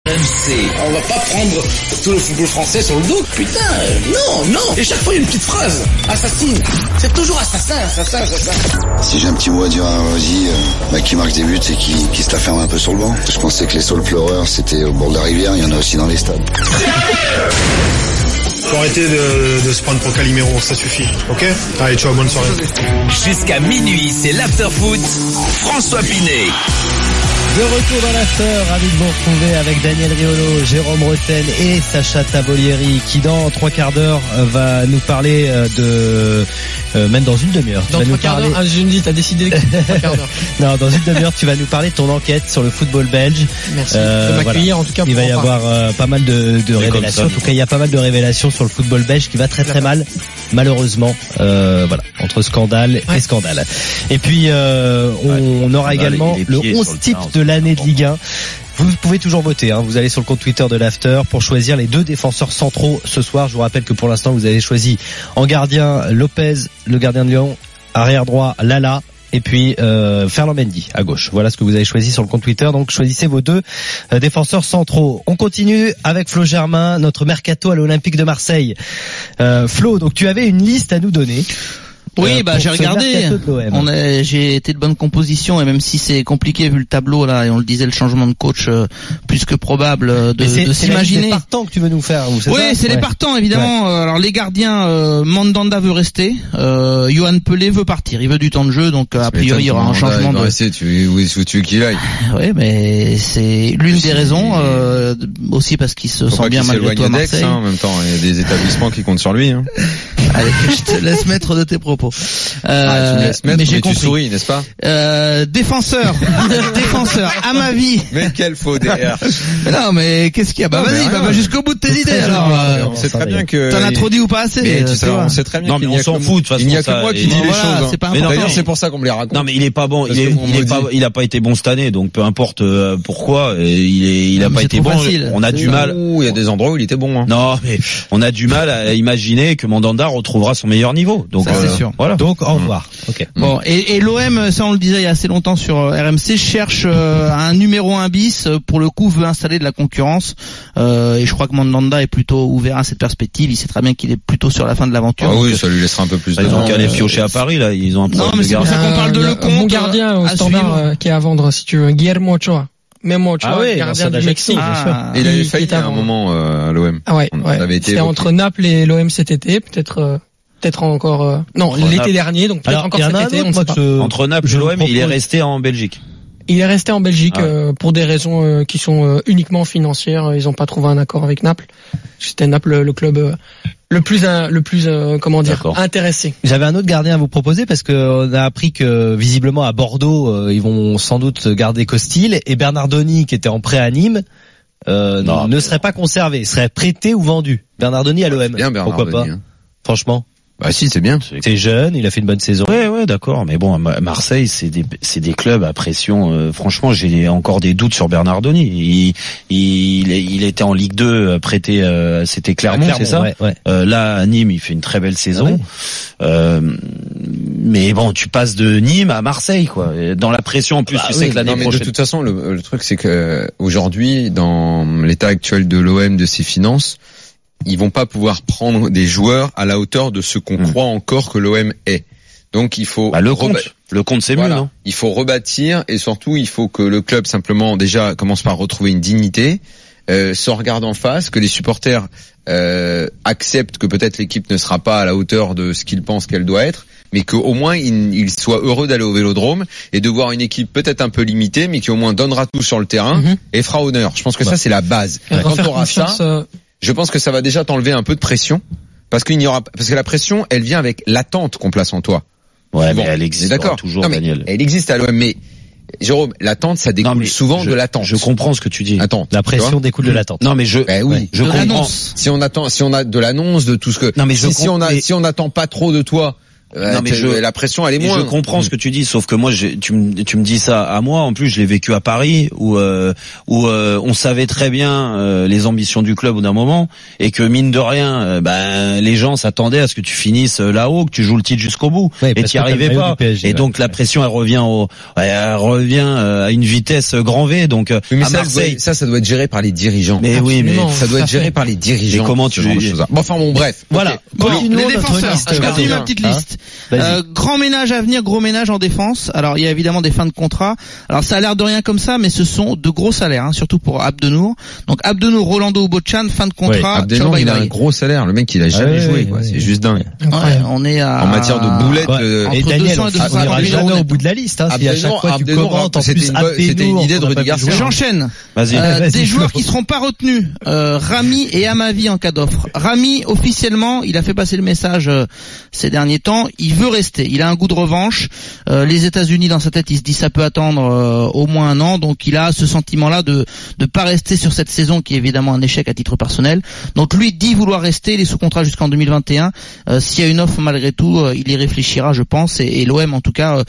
On va pas prendre tout le football français sur le dos. Putain, non. Et chaque fois, il y a une petite phrase. Assassine. C'est toujours assassin. Si j'ai un petit mot à dire à Rosy, qui marque des buts et qui se la ferme un peu sur le banc. Je pensais que les saules pleureurs, c'était au bord de la rivière. Il y en a aussi dans les stades. Faut arrêter de se prendre pour Calimero, ça suffit. Ok ? Allez, ciao, bonne soirée. Jusqu'à minuit, c'est l'Afterfoot. François Pinet. De retour dans l'after, ravi de vous retrouver avec Daniel Riolo, Jérôme Roten et Sacha Tavolieri qui dans 3 quarts d'heure va nous parler même dans une demi-heure. Dans 3 quarts d'heure, je me dis, t'as décidé 3 quarts d'heure. Non, dans une demi-heure, tu vas nous parler de ton enquête sur le football belge. Merci de m'accueillir, en tout cas. Il va y avoir pas mal de révélations. En tout cas, il y a pas mal de révélations sur le football belge qui va très mal, malheureusement. Entre scandale et scandale. Et puis, on aura également le 11 type de l'année de Ligue 1. Vous pouvez toujours voter, vous allez sur le compte Twitter de l'After pour choisir les 2 défenseurs centraux ce soir. Je vous rappelle que pour l'instant vous avez choisi en gardien Lopez, le gardien de Lyon, arrière droit Lala et puis Ferland Mendy à gauche. Voilà ce que vous avez choisi sur le compte Twitter, donc choisissez vos 2 défenseurs centraux. On continue avec Flo Germain, notre mercato à l'Olympique de Marseille. Flo, donc tu avais une liste à nous donner. Oui, j'ai regardé. J'ai été de bonne composition et même si c'est compliqué vu le tableau là et on le disait le changement de coach plus que probable de s'imaginer. C'est les partants que tu veux nous faire. Oui, c'est les partants évidemment. Ouais. Alors les gardiens, Mandanda veut rester, Yohan Pelé veut partir. Il veut du temps de jeu donc a priori il y aura un changement de. Rester, tu veux qu'il aille. Oui, mais c'est l'une des raisons aussi parce qu'il se sent bien malgré tout à Marseille. En même temps, il y a des établissements qui comptent sur lui. Allez, je te laisse mettre de tes propos. Tu me laisses mettre, mais j'ai compris. Tu souris, n'est-ce pas? Défenseur, à ma vie. Mais quel faux derrière. Non, mais qu'est-ce qu'il y a? Vas-y, va jusqu'au bout de tes idées, alors. On sait très bien que. T'en as trop dit ou pas assez? Mais on sait très bien. Non, mais on s'en fout, de toute façon. Il n'y a que moi qui dis les choses. Mais d'ailleurs, c'est pour ça qu'on me les raconte. Non, mais il est pas bon. Il a pas été bon cette année, donc peu importe pourquoi, il a pas été bon. On a du mal. Il y a des endroits où il était bon. Non, mais on a du mal à imaginer que Mandanda retrouvera son meilleur niveau. Donc, ça, c'est sûr. Voilà. Donc, au revoir. Okay. Bon, et l'OM, ça on le disait il y a assez longtemps sur RMC, cherche un numéro 1 bis, pour le coup veut installer de la concurrence, et je crois que Mandanda est plutôt ouvert à cette perspective, il sait très bien qu'il est plutôt sur la fin de l'aventure. Ah oui, ça lui laissera un peu plus de temps. Ils ont qu'à aller piocher à Paris, là, ils ont un problème. Non, mais c'est pour ça qu'on parle de Lecomte. Mon gardien au Standard qui est à vendre, si tu veux, Guillermo Ochoa. Même Ochoa, gardien du Mexique. Et il avait failli à un moment à l'OM. Ah ouais. C'était entre Naples et l'OM cet été, peut-être encore non l'été dernier, donc peut-être encore cet été, on ne sait pas. Entre Naples et l'OM, il est resté en Belgique. Il est resté en Belgique pour des raisons qui sont uniquement financières. Ils n'ont pas trouvé un accord avec Naples. C'était Naples le club le plus intéressé. J'avais un autre gardien à vous proposer parce que on a appris que visiblement à Bordeaux ils vont sans doute garder Costil et Bernardoni qui était en prêt à Nîmes ne serait pas conservé, serait prêté ou vendu. Bernardoni à l'OM. Bien pourquoi pas franchement. Bah si, c'est bien. C'est jeune, il a fait une bonne saison. Ouais, d'accord. Mais bon, Marseille, c'est des clubs à pression. Franchement, j'ai encore des doutes sur Bernardoni. Il était en Ligue 2 prêté. C'était Clermont, c'est ça. Ouais. Là, à Nîmes, il fait une très belle saison. Mais bon, tu passes de Nîmes à Marseille, quoi. Dans la pression, en plus, tu sais que l'année prochaine. De toute façon, le truc, c'est que aujourd'hui, dans l'état actuel de l'OM, de ses finances, ils vont pas pouvoir prendre des joueurs à la hauteur de ce qu'on croit encore que l'OM est. Donc il faut le compte c'est mieux, non? Il faut rebâtir et surtout il faut que le club simplement déjà commence par retrouver une dignité, se regarde en face, que les supporters acceptent que peut-être l'équipe ne sera pas à la hauteur de ce qu'ils pensent qu'elle doit être, mais qu'au moins ils soient heureux d'aller au Vélodrome et de voir une équipe peut-être un peu limitée, mais qui au moins donnera tout sur le terrain et fera honneur. Je pense que ça c'est la base. Quand tu auras ça, je pense que ça va déjà t'enlever un peu de pression, parce que la pression, elle vient avec l'attente qu'on place en toi. Ouais, mais elle existe toujours, Daniel. Elle existe à l'OM, mais Jérôme, l'attente, ça découle souvent de l'attente. Je comprends ce que tu dis. Attends, la pression découle de l'attente. Non, mais je comprends. Si on a de l'annonce, de tout ce que. Non, mais si on n'attend pas trop de toi, Non, mais la pression elle est moins. Je comprends ce que tu dis, sauf que moi tu me dis ça à moi. En plus, je l'ai vécu à Paris où on savait très bien les ambitions du club au d'un moment et que mine de rien, les gens s'attendaient à ce que tu finisses là-haut, que tu joues le titre jusqu'au bout, et tu n'y arrivais pas. PSG, et donc la pression elle revient à une vitesse grand V. Donc mais à Marseille, ça doit être géré par les dirigeants. Mais oui, mais ça doit être géré par les dirigeants. Mais comment tu genre de choses. Bon, enfin bon, bref. Voilà. Bon, les défenseurs. Je continue ma petite liste. Grand ménage à venir, gros ménage en défense. Alors il y a évidemment des fins de contrat. Alors ça a l'air de rien comme ça, mais ce sont de gros salaires, surtout pour Abdenour. Donc Abdenour, Rolando ou Bochan, fin de contrat. Abdenour, il a un gros salaire. Le mec, il a jamais joué, quoi. C'est juste dingue. On est en matière de boulettes. Et Daniel, on ira jamais au bout de la liste. Si à chaque fois tu commentes, en plus c'était une idée de Rudy Garcia. J'enchaîne. Des joueurs qui seront pas retenus. Rami et Amavi en cas d'offre. Rami, officiellement, il a fait passer le message ces derniers temps. Il veut rester. Il a un goût de revanche. Les États-Unis dans sa tête, il se dit ça peut attendre au moins un an. Donc il a ce sentiment-là de pas rester sur cette saison qui est évidemment un échec à titre personnel. Donc lui dit vouloir rester. Il est sous contrat jusqu'en 2021. S'il y a une offre malgré tout, il y réfléchira, je pense. Et l'OM en tout cas,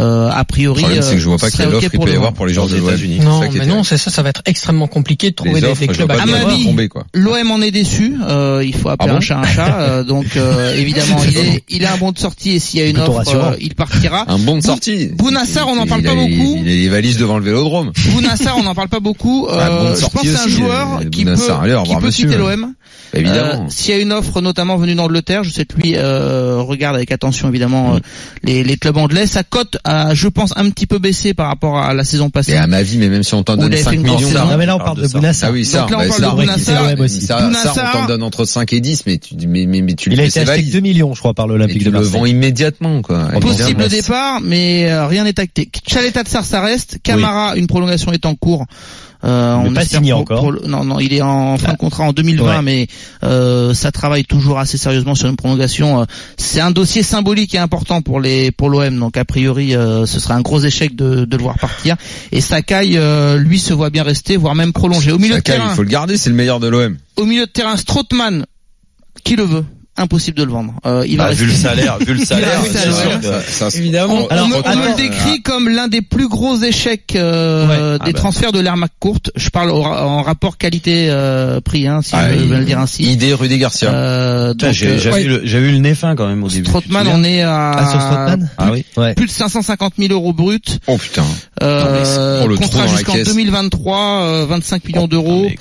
a priori, le problème, c'est que je vois pas quelle offre il peut y avoir pour les joueurs des États-Unis. Non, mais non, c'est ça va être extrêmement compliqué de trouver des clubs à Amavi. L'OM en est déçu. Il faut appeler un chat un chat. Donc évidemment, il a un bon de sortie et s'il y a une offre, il partira. Un bon de sortie. Bounassar, on n'en parle pas beaucoup. Il a les valises devant le Vélodrome. Bounassar, on n'en parle pas beaucoup. Je pense que c'est un joueur qui peut quitter l'OM. Évidemment. S'il y a une offre notamment venue d'Angleterre, je sais que lui regarde avec attention évidemment les clubs anglais. Sa cote a, je pense, un petit peu baissé par rapport à la saison passée. Et à ma vie, mais même si on t'en donne 5 millions. Non, mais là on parle de Bounassar. Ah oui, ça. Donc là on parle de Bounassar. Ça, on t'en donne entre 5 et 10, mais tu il a été acheté 2 millions, je crois, par l'Olympique de Marseille. Le vend immédiatement, quoi. Possible départ, mais rien n'est acté. Tchaleta Tsar, ça reste. Camara, une prolongation est en cours. On pas signé encore. Non, il est en fin de contrat en 2020, mais ça travaille toujours assez sérieusement sur une prolongation. C'est un dossier symbolique et important pour l'OM, donc a priori ce serait un gros échec de le voir partir. Et Sakai, lui, se voit bien rester, voire même prolonger. Au milieu de terrain, il faut le garder, c'est le meilleur de l'OM. Au milieu de terrain, Strootman, qui le veut? Impossible de le vendre. Il va vu le salaire, évidemment. On me le décrit comme l'un des plus gros échecs des transferts de l'ère McCourt. Je parle en rapport qualité-prix, si je veux le dire ainsi. Idée Rudy Garcia. J'ai vu le nez fin quand même au début. Strootman, on est à plus de 550 000 euros bruts. Oh putain. Contrat jusqu'en 2023, 25 millions d'euros.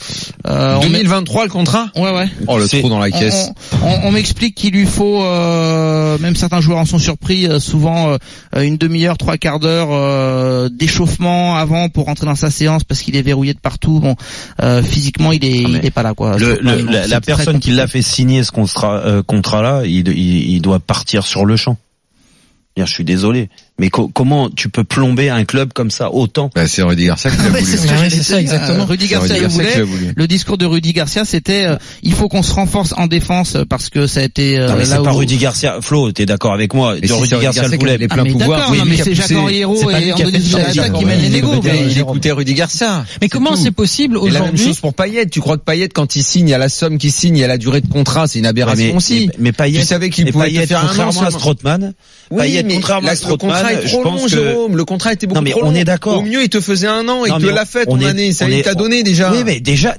2023 le contrat? Ouais. Oh, le trou dans la caisse. On m'explique qu'il lui faut, même certains joueurs en sont surpris, souvent une demi-heure, 3/4 d'heure d'échauffement avant pour rentrer dans sa séance parce qu'il est verrouillé de partout. Bon, physiquement, il est pas là, quoi. La personne qui l'a fait signer ce contrat-là, il doit partir sur le champ. Je suis désolé, mais comment tu peux plomber un club comme ça autant? C'est Rudy Garcia qui l'a voulu. C'est ça exactement. Rudy Garcia le voulait. Le discours de Rudy Garcia, c'était il faut qu'on se renforce en défense parce que ça a été non, mais c'est pas Rudy Garcia. Flo, t'es d'accord avec moi? Rudy Garcia le voulait. Les pleins pouvoirs. Mais c'est Jacques Henriero et Andoni Zoulata qui mènent les négos. Il écoutait Rudy Garcia. Mais comment c'est possible aujourd'hui? La même chose pour Payet. Tu crois que Payet, quand il signe, il y a la somme qu'il signe, il y a la durée de contrat, c'est une aberration aussi. Mais Payet, tu savais qu'il pouvait faire un an à Strootman. Payet, contrairement à Strootman, le contrat est trop long, Jérôme. Le contrat était beaucoup trop long. On est d'accord. Au mieux, il te faisait un an, il te l'a fait ton année. Ça il t'a donné déjà. Oui, mais déjà,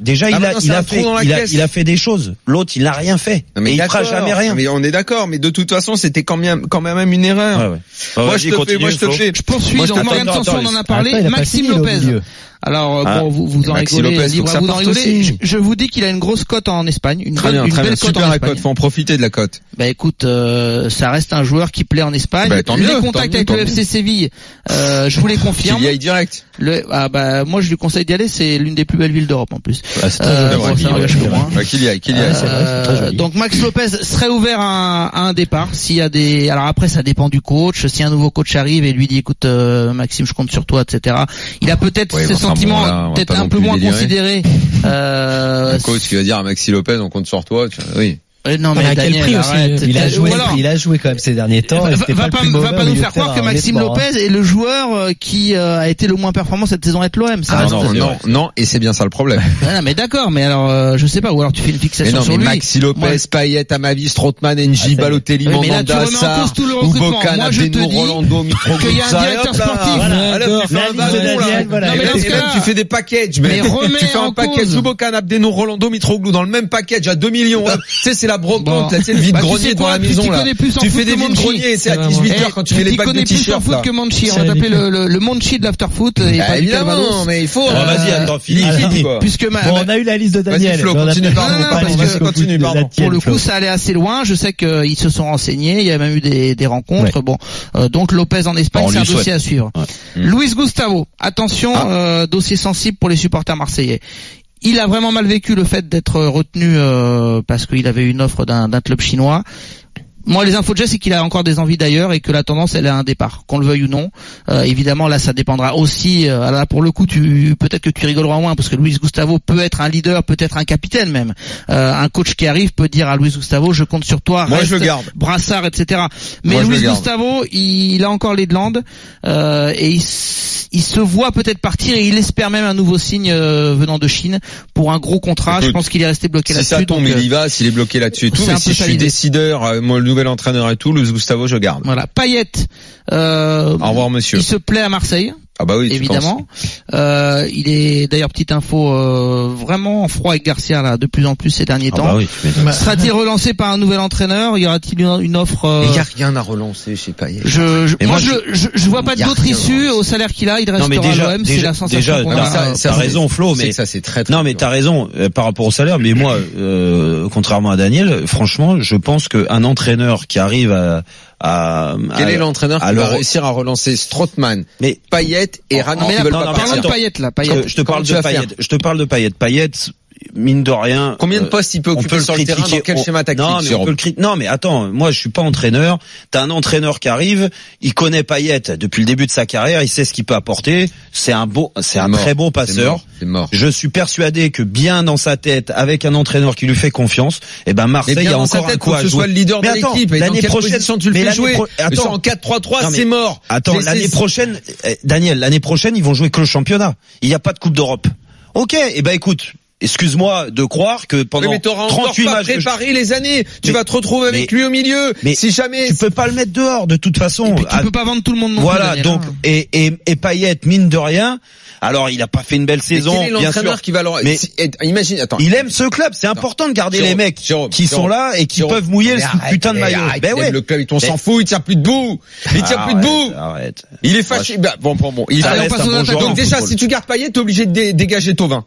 il a fait des choses. L'autre, il n'a rien fait. Et il fera jamais rien. Mais on est d'accord. Mais de toute façon, c'était quand même une erreur. Moi, je te fais. Je poursuis. Donc, Morgan Sanson, on en a parlé. Maxime Lopez. Alors bon, vous en rigolez, libre à vous en rigoler. Je vous dis qu'il a une grosse cote en Espagne, une belle cote en Espagne. Faut en profiter de la cote. Bah écoute, ça reste un joueur qui plaît en Espagne. Les contacts avec le FC Séville, je vous les confirme. Qu'il y aille direct. Moi je lui conseille d'y aller, c'est l'une des plus belles villes d'Europe en plus. Qu'il y aille. Donc Max Lopez serait ouvert à un départ s'il y a des. Alors après ça dépend du coach. Si un nouveau coach arrive et lui dit écoute Maxime, je compte sur toi, etc. Il a peut-être ce sentiment peut-être un peu moins considéré. Un coach qui va dire à Maxi Lopez on compte sur toi. Oui. Non mais Daniel, arrête. Il a joué quand même ces derniers temps. Va pas nous faire croire que Maxime Lopez est le joueur qui a été le moins performant cette saison avec l'OM. Non, et c'est bien ça le problème. Non mais d'accord, mais alors je sais pas, ou alors tu fais une fixation sur lui. Maxi Lopez, Payet, Amavi, Strootman, N'Ji, Balotelli, Mandanda, Sarr, Oubokan, Abdeno, Rolando, Mitroglou. Qu'il y a un directeur sportif. Tu fais des packages, mais tu fais un package Oubokan, Abdeno, Rolando, Mitroglou dans le même package à 2 millions. Tu sais, c'est la brocante, là, c'est le vide-grenier devant la maison, là. Tu fais des vides-greniers, c'est à 18h quand tu mets les packs de t-shirts, là. Que Monchi, on va t'appeler le Monchi de l'afterfoot. Évidemment, mais il faut. Vas-y, attends, Philippe. Puisque on a eu la liste de Daniel. Continue, pardon. Pour le coup, ça allait assez loin. Je sais qu'ils se sont renseignés. Il y a même eu des rencontres. Bon, donc Lopez en Espagne, c'est un dossier à suivre. Luis Gustavo, attention, dossier sensible pour les supporters marseillais. Il a vraiment mal vécu le fait d'être retenu parce qu'il avait une offre d'un club chinois. Moi, les infos que j'ai, c'est qu'il a encore des envies d'ailleurs et que la tendance, elle est à un départ, qu'on le veuille ou non. Évidemment, là, ça dépendra aussi. Là, pour le coup, peut-être que tu rigoleras moins parce que Luis Gustavo peut être un leader, peut-être un capitaine même. Un coach qui arrive peut dire à Luis Gustavo, je compte sur toi, moi, je le garde. Brassard, etc. Mais Luis Gustavo, il a encore les glandes et il se voit peut-être partir et il espère même un nouveau signe venant de Chine pour un gros contrat. Écoute, je pense qu'il est resté bloqué là-dessus. Si ça tombe, il y va. S'il est bloqué là-dessus et tout, mais si je suis décideur, moi, le nouvel entraîneur et tout, Luis Gustavo, je garde. Voilà. Payet. Au revoir, monsieur. Il se plaît à Marseille. Ah bah oui, évidemment. Il est d'ailleurs, petite info, vraiment en froid avec Garcia là de plus en plus ces derniers temps. Bah oui, sera-t-il relancé par un nouvel entraîneur? Y aura-t-il une offre Il y a rien à relancer chez Payet. Je vois pas d'autre issue au salaire qu'il a. Il restera à l'OM. C'est la sensation. Déjà, t'as raison, Flo, mais ça c'est très. Non, mais t'as raison par rapport au salaire. Mais moi, contrairement à Daniel, franchement, je pense qu'un entraîneur qui arrive quel est l'entraîneur qui va réussir à relancer Strootman, Payet et Rano qui veulent pas partir? Je te parle de Payet. Je te parle de Payet. Payet, mine de rien. Combien de postes il peut occuper sur le terrain, dans quel schéma tactique? Non, mais attends, moi je suis pas entraîneur. T'as un entraîneur qui arrive, il connaît Payet depuis le début de sa carrière, il sait ce qu'il peut apporter. C'est un très bon passeur. C'est mort. Je suis persuadé que bien dans sa tête, avec un entraîneur qui lui fait confiance, Marseille a encore un coup à jouer. Que ce soit le leader de l'équipe. L'année prochaine, tu le fais jouer. En 4-3-3, c'est mort. Attends, l'année prochaine, Daniel, l'année prochaine, ils vont jouer que le championnat. Il n'y a pas de Coupe d'Europe. Ok, écoute. Excuse-moi de croire que pendant 38 matchs préparé les années, tu vas te retrouver avec lui au milieu. Mais si jamais tu peux pas le mettre dehors de toute façon. Tu peux pas vendre tout le monde non plus. Voilà, donc et Payet, mine de rien, alors il a pas fait une belle saison, quel est l'entraîneur qui va leur imagine, attends. Il aime ce club, c'est important de garder les mecs qui sont là et qui peuvent mouiller ce putain de maillot. Ben ouais, le club, on s'en fout, il tire plus debout. Arrête. Il est fâché. Bon. Donc déjà, si tu gardes Payet, t'es obligé de dégager Thauvin.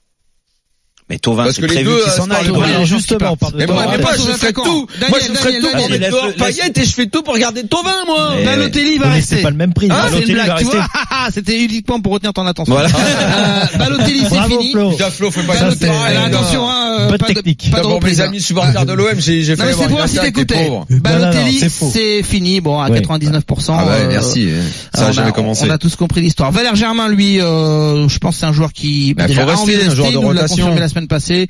Mais Thauvin, c'est prévu qu'il s'en aille. Justement, mais moi, je ferai tout. Moi, je ferai tout pour mettre dehors Payet et je fais tout pour garder Thauvin, moi. Balotelli va rester. C'est pas le même prix. C'est une blague, tu vois. C'était uniquement pour retenir ton attention. Balotelli, c'est fini. Flo, fais pas Balotelli, attention, pas de technique. D'abord, mes amis supporters de l'OM, j'ai fait c'est pour si t'écoutais. Balotelli, c'est fini. Bon, à 99%. Ah ouais, merci. Ça a jamais commencé. On a tous compris l'histoire. Valère Germain, lui, je pense que c'est un joueur qui a envie d'être un joueur de rotation. La semaine passée,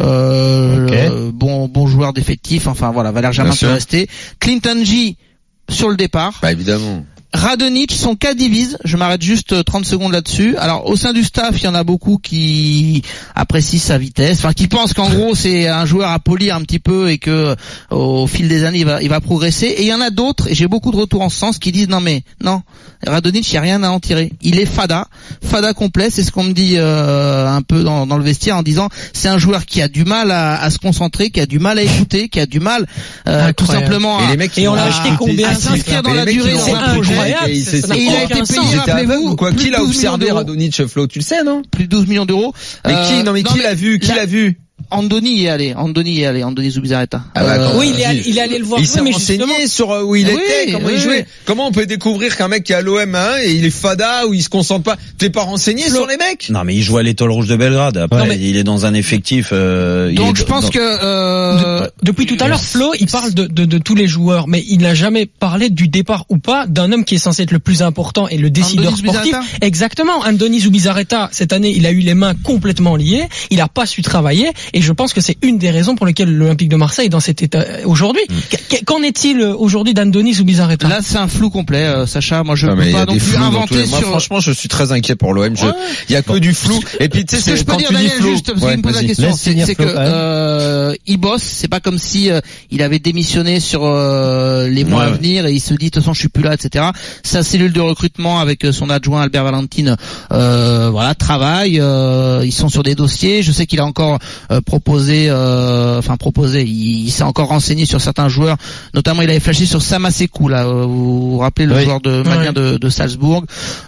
bon joueur d'effectif, enfin voilà, Valère Germain peut rester. Clinton G sur le départ. Évidemment. Radonjic, son cas divise. Je m'arrête juste 30 secondes là-dessus. Alors, au sein du staff, il y en a beaucoup qui apprécient sa vitesse, enfin, qui pensent qu'en gros, c'est un joueur à polir un petit peu et que, au fil des années, il va progresser. Et il y en a d'autres, et j'ai beaucoup de retours en ce sens, qui disent non, Radonjic, il n'y a rien à en tirer. Il est fada complet, c'est ce qu'on me dit, un peu dans le vestiaire en disant, c'est un joueur qui a du mal à se concentrer, qui a du mal à écouter, qui a du mal, tout simplement et on l'a acheté combien? À s'inscrire dans la durée dans un projet. Et il a été payé, rappelez-vous. Quoi, qui l'a observé, Radonjic, Flo, tu le sais, non? Plus de 12 millions d'euros. Mais qui l'a vu? Andoni y est allé, Andoni Zubizarreta. Oui, il est allé le voir. Il s'est renseigné sur où il était, comment il jouait. Comment on peut découvrir qu'un mec qui est à l'OM et il est fada ou il se concentre pas? T'es pas renseigné sur les mecs? Non, mais il joue à l'Étoile Rouge de Belgrade. Après, il est dans un effectif Donc je pense que depuis tout à l'heure, Flo, il parle de tous les joueurs, mais il n'a jamais parlé du départ ou pas d'un homme qui est censé être le plus important et le décideur Andoni sportif. Zubizarreta. Exactement. Andoni Zubizarreta, cette année, il a eu les mains complètement liées. Il n'a pas su travailler, et je pense que c'est une des raisons pour lesquelles l'Olympique de Marseille est dans cet état aujourd'hui. Qu'en est-il aujourd'hui d'Andoni Zubizarreta? Là, c'est un flou complet, Sacha. Moi, je Non, peux mais il y pas a non des plus flous dans tous inventer les- Moi, sur. franchement, je suis très inquiet pour l'OM. Il y a que du flou. Et puis, tu sais, Ce que je peux quand dire, tu dis Daniel, flou. juste parce qu'il me pose la vas-y. question, Laisse finir c'est Flo, quand que il bosse. C'est pas comme si il avait démissionné sur les mois à venir et il se dit de toute façon je suis plus là, etc. Sa cellule de recrutement avec son adjoint Albert Valentine, voilà, travaille. Ils sont sur des dossiers. Je sais qu'il a encore proposé. Il s'est encore renseigné sur certains joueurs. Notamment, il avait flashé sur Samasekou. Là, vous vous rappelez le joueur de malien de Salzbourg.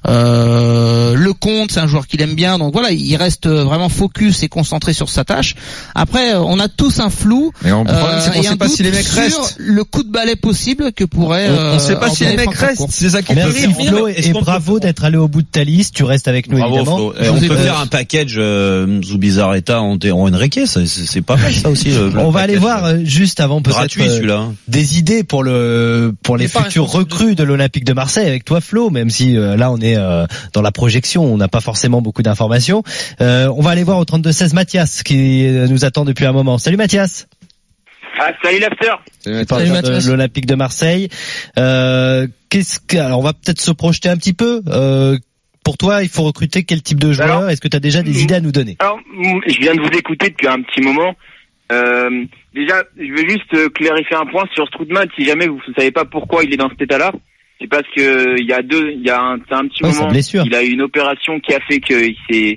Le Comte, c'est un joueur qu'il aime bien. Donc voilà, il reste vraiment focus et concentré sur sa tâche. Après, on a tous un flou. Mais le problème, c'est qu'on et sait un pas doute si les mecs sur restent. le coup de balai possible que pourrait. On sait pas si les ordonner mecs Franck restent. Cour. C'est ça qui est Merci terrible. Flo, et bravo d'être allé au bout de ta liste. Tu restes avec nous, Bravo, évidemment. Flo. Et on peut faire un package Zubizarreta en Enrique, c'est pas mal ça aussi. On va aller voir juste avant peut-être gratuit celui-là. des idées pour les futurs recrues de l'Olympique de Marseille avec toi Flo, même si là on est dans la projection, on n'a pas forcément beaucoup d'informations. On va aller voir au 32-16 Mathias qui nous attend depuis un moment. Salut Mathias. Ah, salut l'after. Salut Mathias. De l'Olympique de Marseille. Alors on va peut-être se projeter un petit peu. Pour toi, il faut recruter quel type de joueur? Est-ce que tu as déjà des idées à nous donner? Alors, je viens de vous écouter depuis un petit moment. Déjà, je veux juste clarifier un point sur Strootman. Si jamais vous ne savez pas pourquoi il est dans cet état-là, c'est parce que il y a un petit moment, il a eu une opération qui a fait qu'il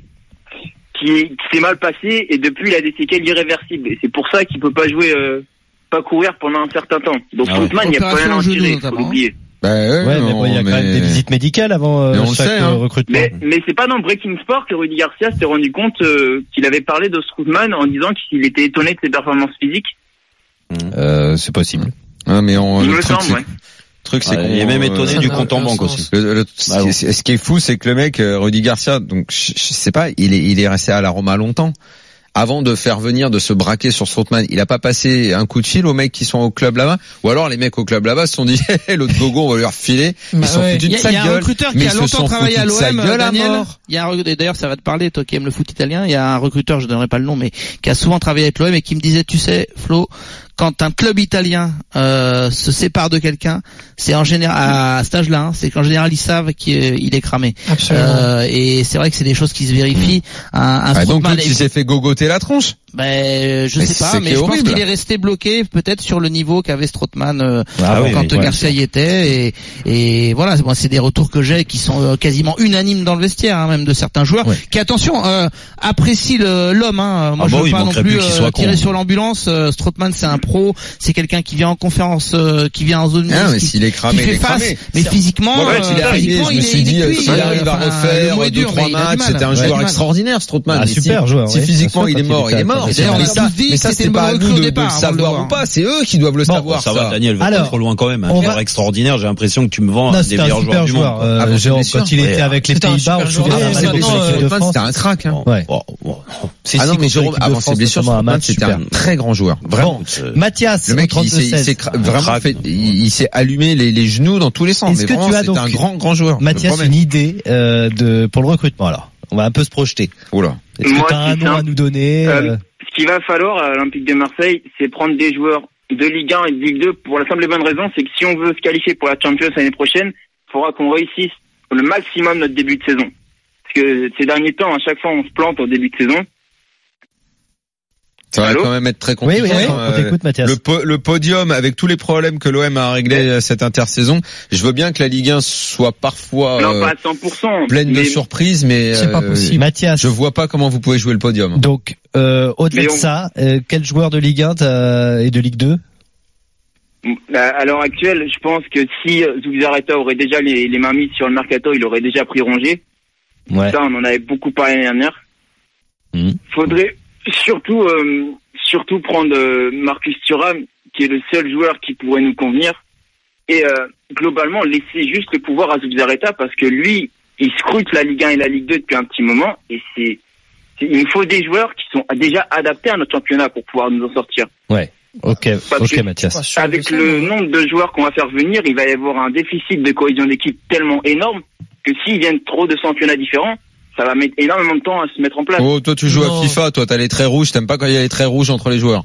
s'est mal passé, et depuis il a des séquelles irréversibles. Et c'est pour ça qu'il peut pas jouer, pas courir pendant un certain temps. Donc Strootman, il n'y a pas rien à en tirer, faut l'oublier. Mais bon, il y a quand même des visites médicales avant chaque recrutement. Mais c'est pas dans Breaking Sport que Rudy Garcia s'est rendu compte qu'il avait parlé de Strootman en disant qu'il était étonné de ses performances physiques. C'est possible. Ah, mais il me semble, ouais. Le truc, c'est qu'on est même étonné du compte en banque aussi. Ce qui est fou, c'est que le mec, Rudy Garcia, donc je sais pas, il est resté à la Roma longtemps. Avant de faire venir, de se braquer sur Strootman, il a pas passé un coup de fil aux mecs qui sont au club là-bas, ou alors les mecs au club là-bas se sont dit l'autre gogo, on va lui refiler. Ils sont foutus de sa gueule. Il y a un recruteur qui a longtemps travaillé à l'OM, Daniel. Il y a d'ailleurs, ça va te parler, toi qui aimes le foot italien. Il y a un recruteur, je donnerai pas le nom, mais qui a souvent travaillé avec l'OM et qui me disait, tu sais, Flo, quand un club italien se sépare de quelqu'un, c'est en général à cet âge-là, c'est qu'en général ils savent qu'il est cramé. Et c'est vrai que c'est des choses qui se vérifient. Donc il s'est fait gogoter la tronche. Je sais pas, mais je pense qu'il est resté bloqué peut-être sur le niveau qu'avait Strootman quand Garcia y était, et voilà, c'est des retours que j'ai qui sont quasiment unanimes dans le vestiaire, même de certains joueurs qui, attention, apprécient l'homme. Moi je veux pas non plus tirer sur l'ambulance. Strootman, c'est un pro, c'est quelqu'un qui vient en conférence, qui vient en zone mixte, mais s'il est cramé, qui fait face, mais physiquement, il est arrivé, je me suis dit, s'il arrive à refaire 2-3 matchs, c'était un joueur extraordinaire, Strootman. Super joueur. Si physiquement il est mort, il est mort. Mais ça, c'est pas à nous de le savoir ou pas, c'est eux qui doivent le savoir. Ça va, Daniel, va pas trop loin quand même. Un joueur extraordinaire, j'ai l'impression que tu me vends des meilleurs joueurs du monde. Quand il était avec les Pays-Bas, c'était un crack. Ah non, mais Jérôme, avant ses blessures, c'était un très grand joueur. Vraiment. Mathias, le mec, il s'est vraiment fait, il s'est allumé les genoux dans tous les sens. Est-ce que tu as donc, un grand joueur. Mathias, une idée pour le recrutement alors? On va un peu se projeter. Oula. Est-ce que tu as un nom à nous donner? Ce qu'il va falloir à l'Olympique de Marseille, c'est prendre des joueurs de Ligue 1 et de Ligue 2 pour la simple et bonne raison, c'est que si on veut se qualifier pour la Champions l'année prochaine, il faudra qu'on réussisse le maximum notre début de saison. Parce que ces derniers temps, à chaque fois, on se plante au début de saison. Ça va quand même être très compliqué. Oui, on t'écoute, Mathias. Le podium, avec tous les problèmes que l'OM a réglés cette intersaison, je veux bien que la Ligue 1 soit parfois non, pas à 100%, pleine de surprises, mais c'est pas possible. Mathias, je vois pas comment vous pouvez jouer le podium. Donc, au-delà de ça, quel joueur de Ligue 1 et de Ligue 2? À l'heure actuelle, je pense que si Zubizarreta aurait déjà les mains mises sur le mercato, il aurait déjà pris Rongier. Ça, on en avait beaucoup parlé l'année dernière. Faudrait surtout prendre Marcus Thuram, qui est le seul joueur qui pourrait nous convenir, et globalement laisser juste le pouvoir à Zubizarreta, parce que lui, il scrute la Ligue 1 et la Ligue 2 depuis un petit moment, et c'est Il nous faut des joueurs qui sont déjà adaptés à notre championnat pour pouvoir nous en sortir. Ouais. Ok, Mathias. Avec le nombre de joueurs qu'on va faire venir, il va y avoir un déficit de cohésion d'équipe tellement énorme que s'ils viennent trop de championnats différents, ça va mettre énormément de temps à se mettre en place. Oh, toi tu joues à FIFA, toi t'as les traits rouges, t'aimes pas quand il y a les traits rouges entre les joueurs.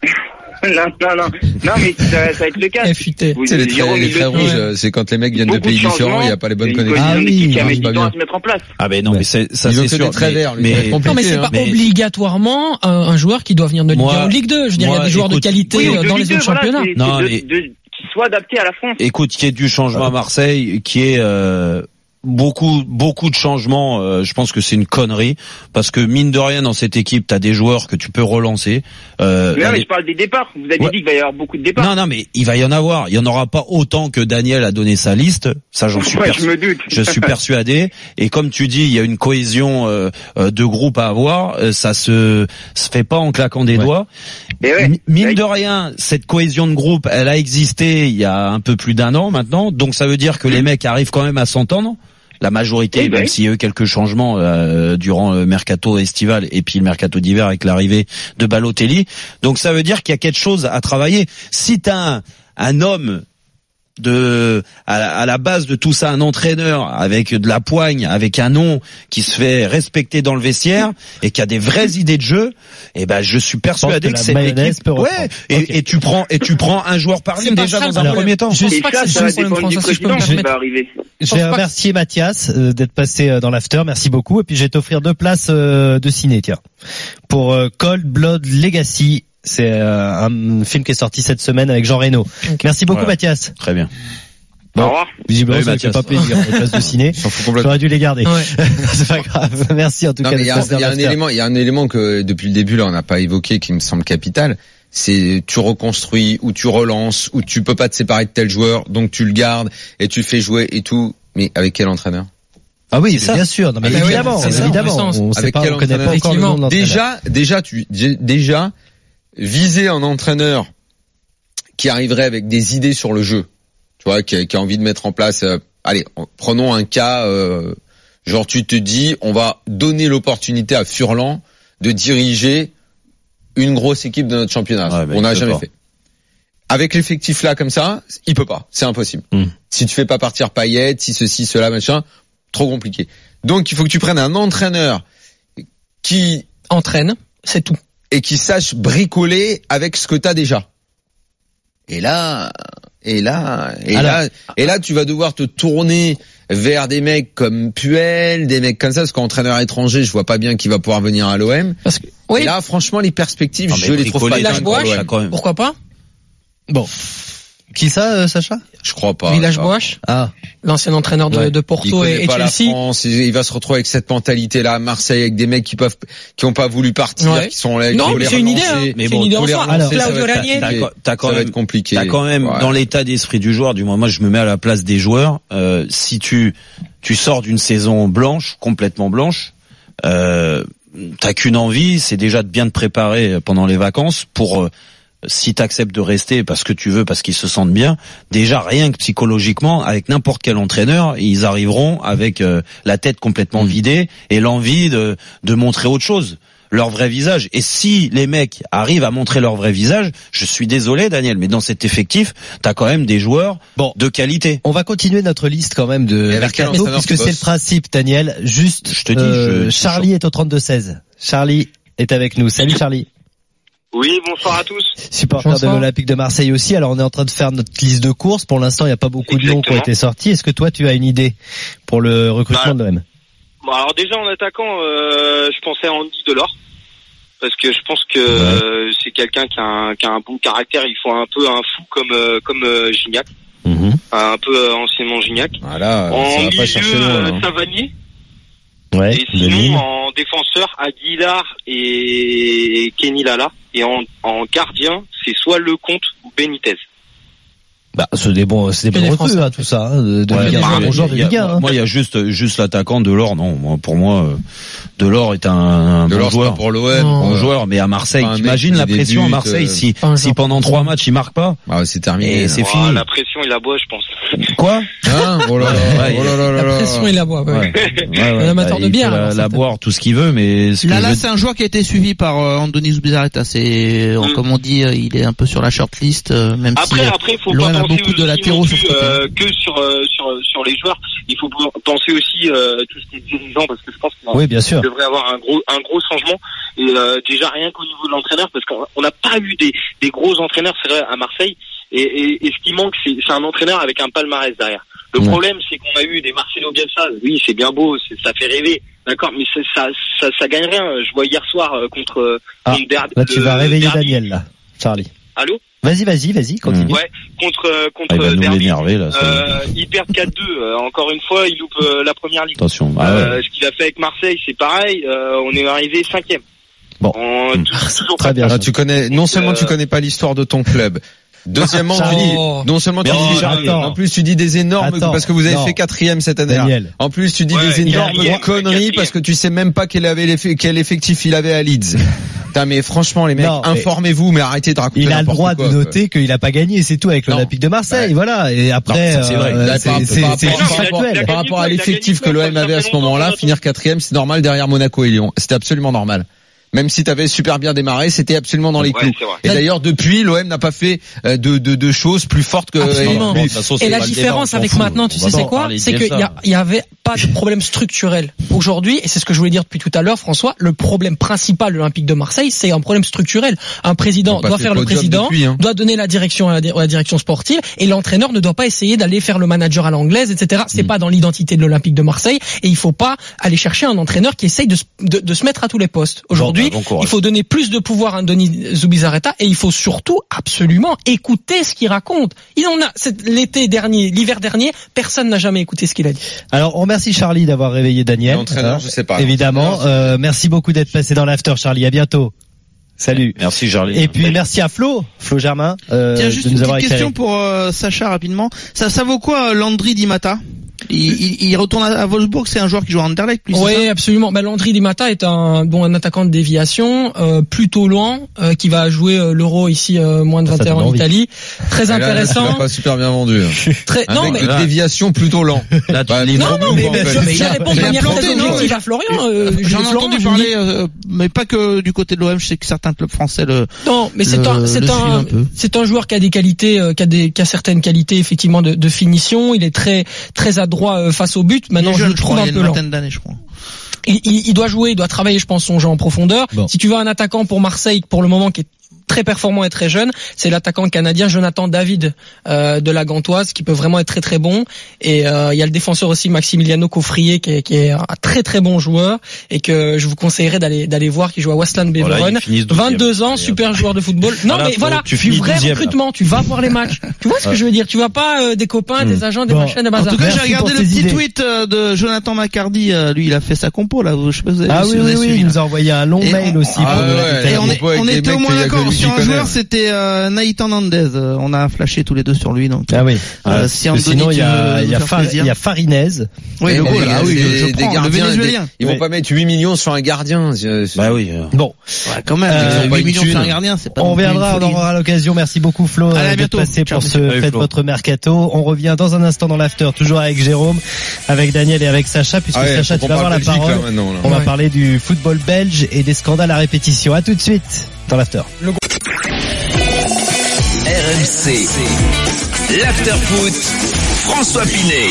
Non, mais ça va être le cas. C'est les traits rouges, c'est quand les mecs viennent de pays différents, il n'y a pas les bonnes connexions. Ah oui, qui a mis du temps à se mettre en place. Ah ben non, mais ça c'est sûr. Très verts, mais non, mais c'est pas obligatoirement un joueur qui doit venir de Ligue 1 ou Ligue 2. Je veux dire, il y a des joueurs de qualité dans les autres championnats. Non, mais qui soient adaptés à la France. Écoute, qu'il y ait du changement à Marseille, qui est beaucoup de changements, je pense que c'est une connerie parce que mine de rien dans cette équipe t'as des joueurs que tu peux relancer. Mais je parle des départs. Vous avez dit qu'il va y avoir beaucoup de départs. Non, mais il va y en avoir. Il y en aura pas autant que Daniel a donné sa liste. Ça, j'en suis je suis persuadé. Et comme tu dis, il y a une cohésion de groupe à avoir. Ça se fait pas en claquant des doigts. Mine de rien, cette cohésion de groupe, elle a existé il y a un peu plus d'un an maintenant. Donc ça veut dire que les mecs arrivent quand même à s'entendre. La majorité, même s'il y a eu quelques changements durant le mercato estival et puis le mercato d'hiver avec l'arrivée de Balotelli. Donc ça veut dire qu'il y a quelque chose à travailler. Si t'as un homme à la base de tout ça, un entraîneur avec de la poigne, avec un nom qui se fait respecter dans le vestiaire et qui a des vraies idées de jeu, et ben je suis persuadé que cette équipe, et tu prends un joueur par ligne déjà dans un premier temps. Je sais pas que c'est le problème français, je vais remercier Mathias d'être passé dans l'after, merci beaucoup, et puis je vais t'offrir 2 places de ciné, tiens, pour Cold Blood Legacy. C'est un film qui est sorti cette semaine avec Jean Reno. Okay. Merci beaucoup, Mathias. Très bien. Bon, au revoir. Visiblement, ça ne fait pas plaisir. Les places de ciné. J'aurais dû les garder. Ouais. C'est pas grave. Merci en tout cas. Il y a un élément que depuis le début là on n'a pas évoqué qui me semble capital. C'est tu reconstruis ou tu relances ou tu peux pas te séparer de tel joueur, donc tu le gardes et tu le fais jouer et tout. Mais avec quel entraîneur? Ah oui, bien sûr. Non, mais évidemment. On sait pas, on connaît pas encore le nom de l'entraîneur. Déjà, viser un entraîneur qui arriverait avec des idées sur le jeu, tu vois, qui a envie de mettre en place. Allez, prenons un cas, genre tu te dis, on va donner l'opportunité à Furlan de diriger une grosse équipe de notre championnat. On n'a jamais fait. Avec l'effectif là comme ça, il peut pas, c'est impossible. Si tu fais pas partir Payet, si ceci, cela, machin, trop compliqué. Donc il faut que tu prennes un entraîneur qui entraîne, c'est tout. Et qui sache bricoler avec ce que t'as déjà. Et là, tu vas devoir te tourner vers des mecs comme Puel, des mecs comme ça, parce qu'entraîneur étranger, je vois pas bien qui va pouvoir venir à l'OM. Parce que, oui. Et là, franchement, les perspectives, je les trouve pas dingues pour l'OM. Pourquoi pas? Bon. Qui ça, Sacha? Je crois pas. Villas-Boas. Ah. L'ancien entraîneur de Porto et Chelsea. Il va se retrouver avec cette mentalité-là à Marseille, avec des mecs qui ont pas voulu partir, qui sont là. Non, mais c'est une idée, hein. Mais bon, t'as quand même compliqué. T'as quand même dans l'état d'esprit du joueur, du moins, moi je me mets à la place des joueurs, si tu sors d'une saison blanche, complètement blanche, t'as qu'une envie, c'est déjà de bien te préparer pendant les vacances pour, si t'acceptes de rester parce que tu veux, parce qu'ils se sentent bien, déjà rien que psychologiquement, avec n'importe quel entraîneur, ils arriveront avec la tête complètement vidée et l'envie de montrer autre chose, leur vrai visage. Et si les mecs arrivent à montrer leur vrai visage, je suis désolé Daniel, mais dans cet effectif, t'as quand même des joueurs de qualité. On va continuer notre liste quand même de mercato, puisque c'est le principe, Daniel. Juste, je te dis, Charlie est au 32-16. Charlie est avec nous. Salut Charlie. Oui, bonsoir à tous. Supporter de l'Olympique de Marseille aussi. Alors on est en train de faire notre liste de courses. Pour l'instant, il n'y a pas beaucoup de noms qui ont été sortis. Est-ce que toi, tu as une idée pour le recrutement de l'OM? Bon, alors déjà en attaquant, je pensais à Andy Delors parce que je pense que c'est quelqu'un qui a un bon caractère. Il faut un peu un fou comme Gignac, un peu anciennement Gignac. Voilà. En milieu, Savanier. Ouais, et sinon, en défenseur, Aguilar et Kenny Lala. Et en gardien, c'est soit Lecomte ou Benitez. Bah, c'est des bons recrues, tout ça, de Ligue 1, bon joueur de Ligue 1. Moi, il y a juste l'attaquant Delors. Non, moi, pour moi, Delors est un bon joueur pour l'OM, bon joueur, mais à Marseille, t'imagines la pression à Marseille si pendant 3 matchs il marque pas, c'est terminé, c'est fini. La pression, il aboie, je pense. Quoi? La pression, il aboie. Un amateur de bière. La boire tout ce qu'il veut, mais là, c'est un joueur qui a été suivi par Andoni Zubizarreta. C'est, comme on dit, il est un peu sur la shortlist, même si après, faut l'OM pas a penser beaucoup de aussi latéraux sur ce côté. que sur les joueurs. Il faut penser aussi tout ce qui est dirigeant, parce que je pense qu'il devrait avoir un gros changement. Et déjà rien qu'au niveau de l'entraîneur, parce qu'on n'a pas eu des gros entraîneurs, c'est vrai, à Marseille. Et ce qui manque, c'est un entraîneur avec un palmarès derrière. Le problème, c'est qu'on a eu des Marcelo Bielsa. Oui, c'est bien beau, ça fait rêver, d'accord, mais ça gagne rien. Je vois hier soir contre là, tu vas réveiller Daniel, là, Charlie. Allô? Vas-y, continue. Ouais, contre Derby, il perd 4-2. Encore une fois, il loupe la première ligue. Attention. Ce qu'il a fait avec Marseille, c'est pareil. On est arrivé 5e. Bon, toujours très bien. Tu connais, non seulement tu connais pas l'histoire de ton club. Deuxièmement, tu dis, non seulement tu dis, en plus tu dis des énormes, parce que vous avez fait 4e cette année-là. En plus tu dis des énormes conneries parce que tu sais même pas quel effectif il avait à Leeds. Putain, mais franchement les mecs, informez-vous, mais arrêtez de raconter. Il a le droit de noter qu'il a pas gagné, c'est tout, avec l'Olympique de Marseille, voilà. Et après, c'est vrai. C'est factuel. Par rapport à l'effectif que l'OM avait à ce moment-là, finir 4e, c'est normal derrière Monaco et Lyon. C'était absolument normal. Même si t'avais super bien démarré, c'était absolument dans les clous. Et d'ailleurs, depuis, l'OM n'a pas fait de choses plus fortes que. Absolument. Et la différence avec maintenant, tu sais c'est quoi? C'est qu'il y avait pas de problème structurel. Aujourd'hui, et c'est ce que je voulais dire depuis tout à l'heure, François, le problème principal de l'Olympique de Marseille, c'est un problème structurel. Un président doit faire le président, doit donner la direction à la direction sportive, et l'entraîneur ne doit pas essayer d'aller faire le manager à l'anglaise, etc. C'est pas dans l'identité de l'Olympique de Marseille, et il faut pas aller chercher un entraîneur qui essaye de se mettre à tous les postes. Aujourd'hui, il faut donner plus de pouvoir à Andoni Zubizarreta, et il faut surtout absolument écouter ce qu'il raconte. L'hiver dernier, personne n'a jamais écouté ce qu'il a dit. Alors, on remercie Charlie d'avoir réveillé Daniel. L'entraîneur, je sais pas. Évidemment. Merci beaucoup d'être passé dans l'after, Charlie. À bientôt. Salut. Merci Charlie. Et puis merci à Flo Germain. Tiens, juste une petite question pour Sacha rapidement. Ça vaut quoi Landry Di Matta? Il retourne à Wolfsburg, c'est un joueur qui joue à Anderlecht, plus. Oui, absolument. Landry Di Matta est un attaquant de déviation, plutôt lent, qui va jouer l'Euro ici, moins de 21 en Italie. Très intéressant. Là, pas super bien vendu. Non, mais déviation plutôt lent. Là, mais ça répond de manière très objective à Florian. J'en ai entendu parler, mais pas que du côté de l'OM. Je sais que certains clubs français Non, mais c'est un joueur qui a des qualités, qui a certaines qualités effectivement de finition. Il est très adroit face au but. Maintenant, je le trouve un peu lent. Je crois. Il doit jouer, il doit travailler, je pense, son jeu en profondeur. Si tu veux un attaquant pour Marseille, pour le moment, qui est très performant et très jeune, c'est l'attaquant canadien Jonathan David de la Gantoise, qui peut vraiment être très très bon. Et il y a le défenseur aussi Maximiliano Coffrier qui est un très très bon joueur, et que je vous conseillerais d'aller voir, qui joue à Westland Beveron. 22 ans, super joueur de football. Non, mais voilà, du vrai recrutement, tu vas voir les matchs. Tu vois ce que je veux dire? Tu vas pas des copains, des agents, des machins, des bazars. En tout cas, j'ai regardé le petit tweet de Jonathan McCardy. Lui, il a fait sa compo là. Je sais pas si vous avez suivi. Il nous a envoyé un long mail aussi. Et on était au moins d'accord. Sur un joueur, c'était Naïtan Nandez. On a flashé tous les deux sur lui. Donc, sinon, il y a Farinez. Oui, le Vénézuélien. Ils vont pas mettre 8 millions sur un gardien. Bah oui. Bon, quand même. 8 millions sur un gardien, c'est pas. On reviendra, on aura l'occasion. Merci beaucoup Flo d'être passé pour ce Faites votre mercato. On revient dans un instant dans l'after, toujours avec Jérôme, avec Daniel et avec Sacha, puisque Sacha, tu vas avoir la parole. On va parler du football belge et des scandales à répétition. À tout de suite dans l'after. RMC, l'after foot, François Pinet.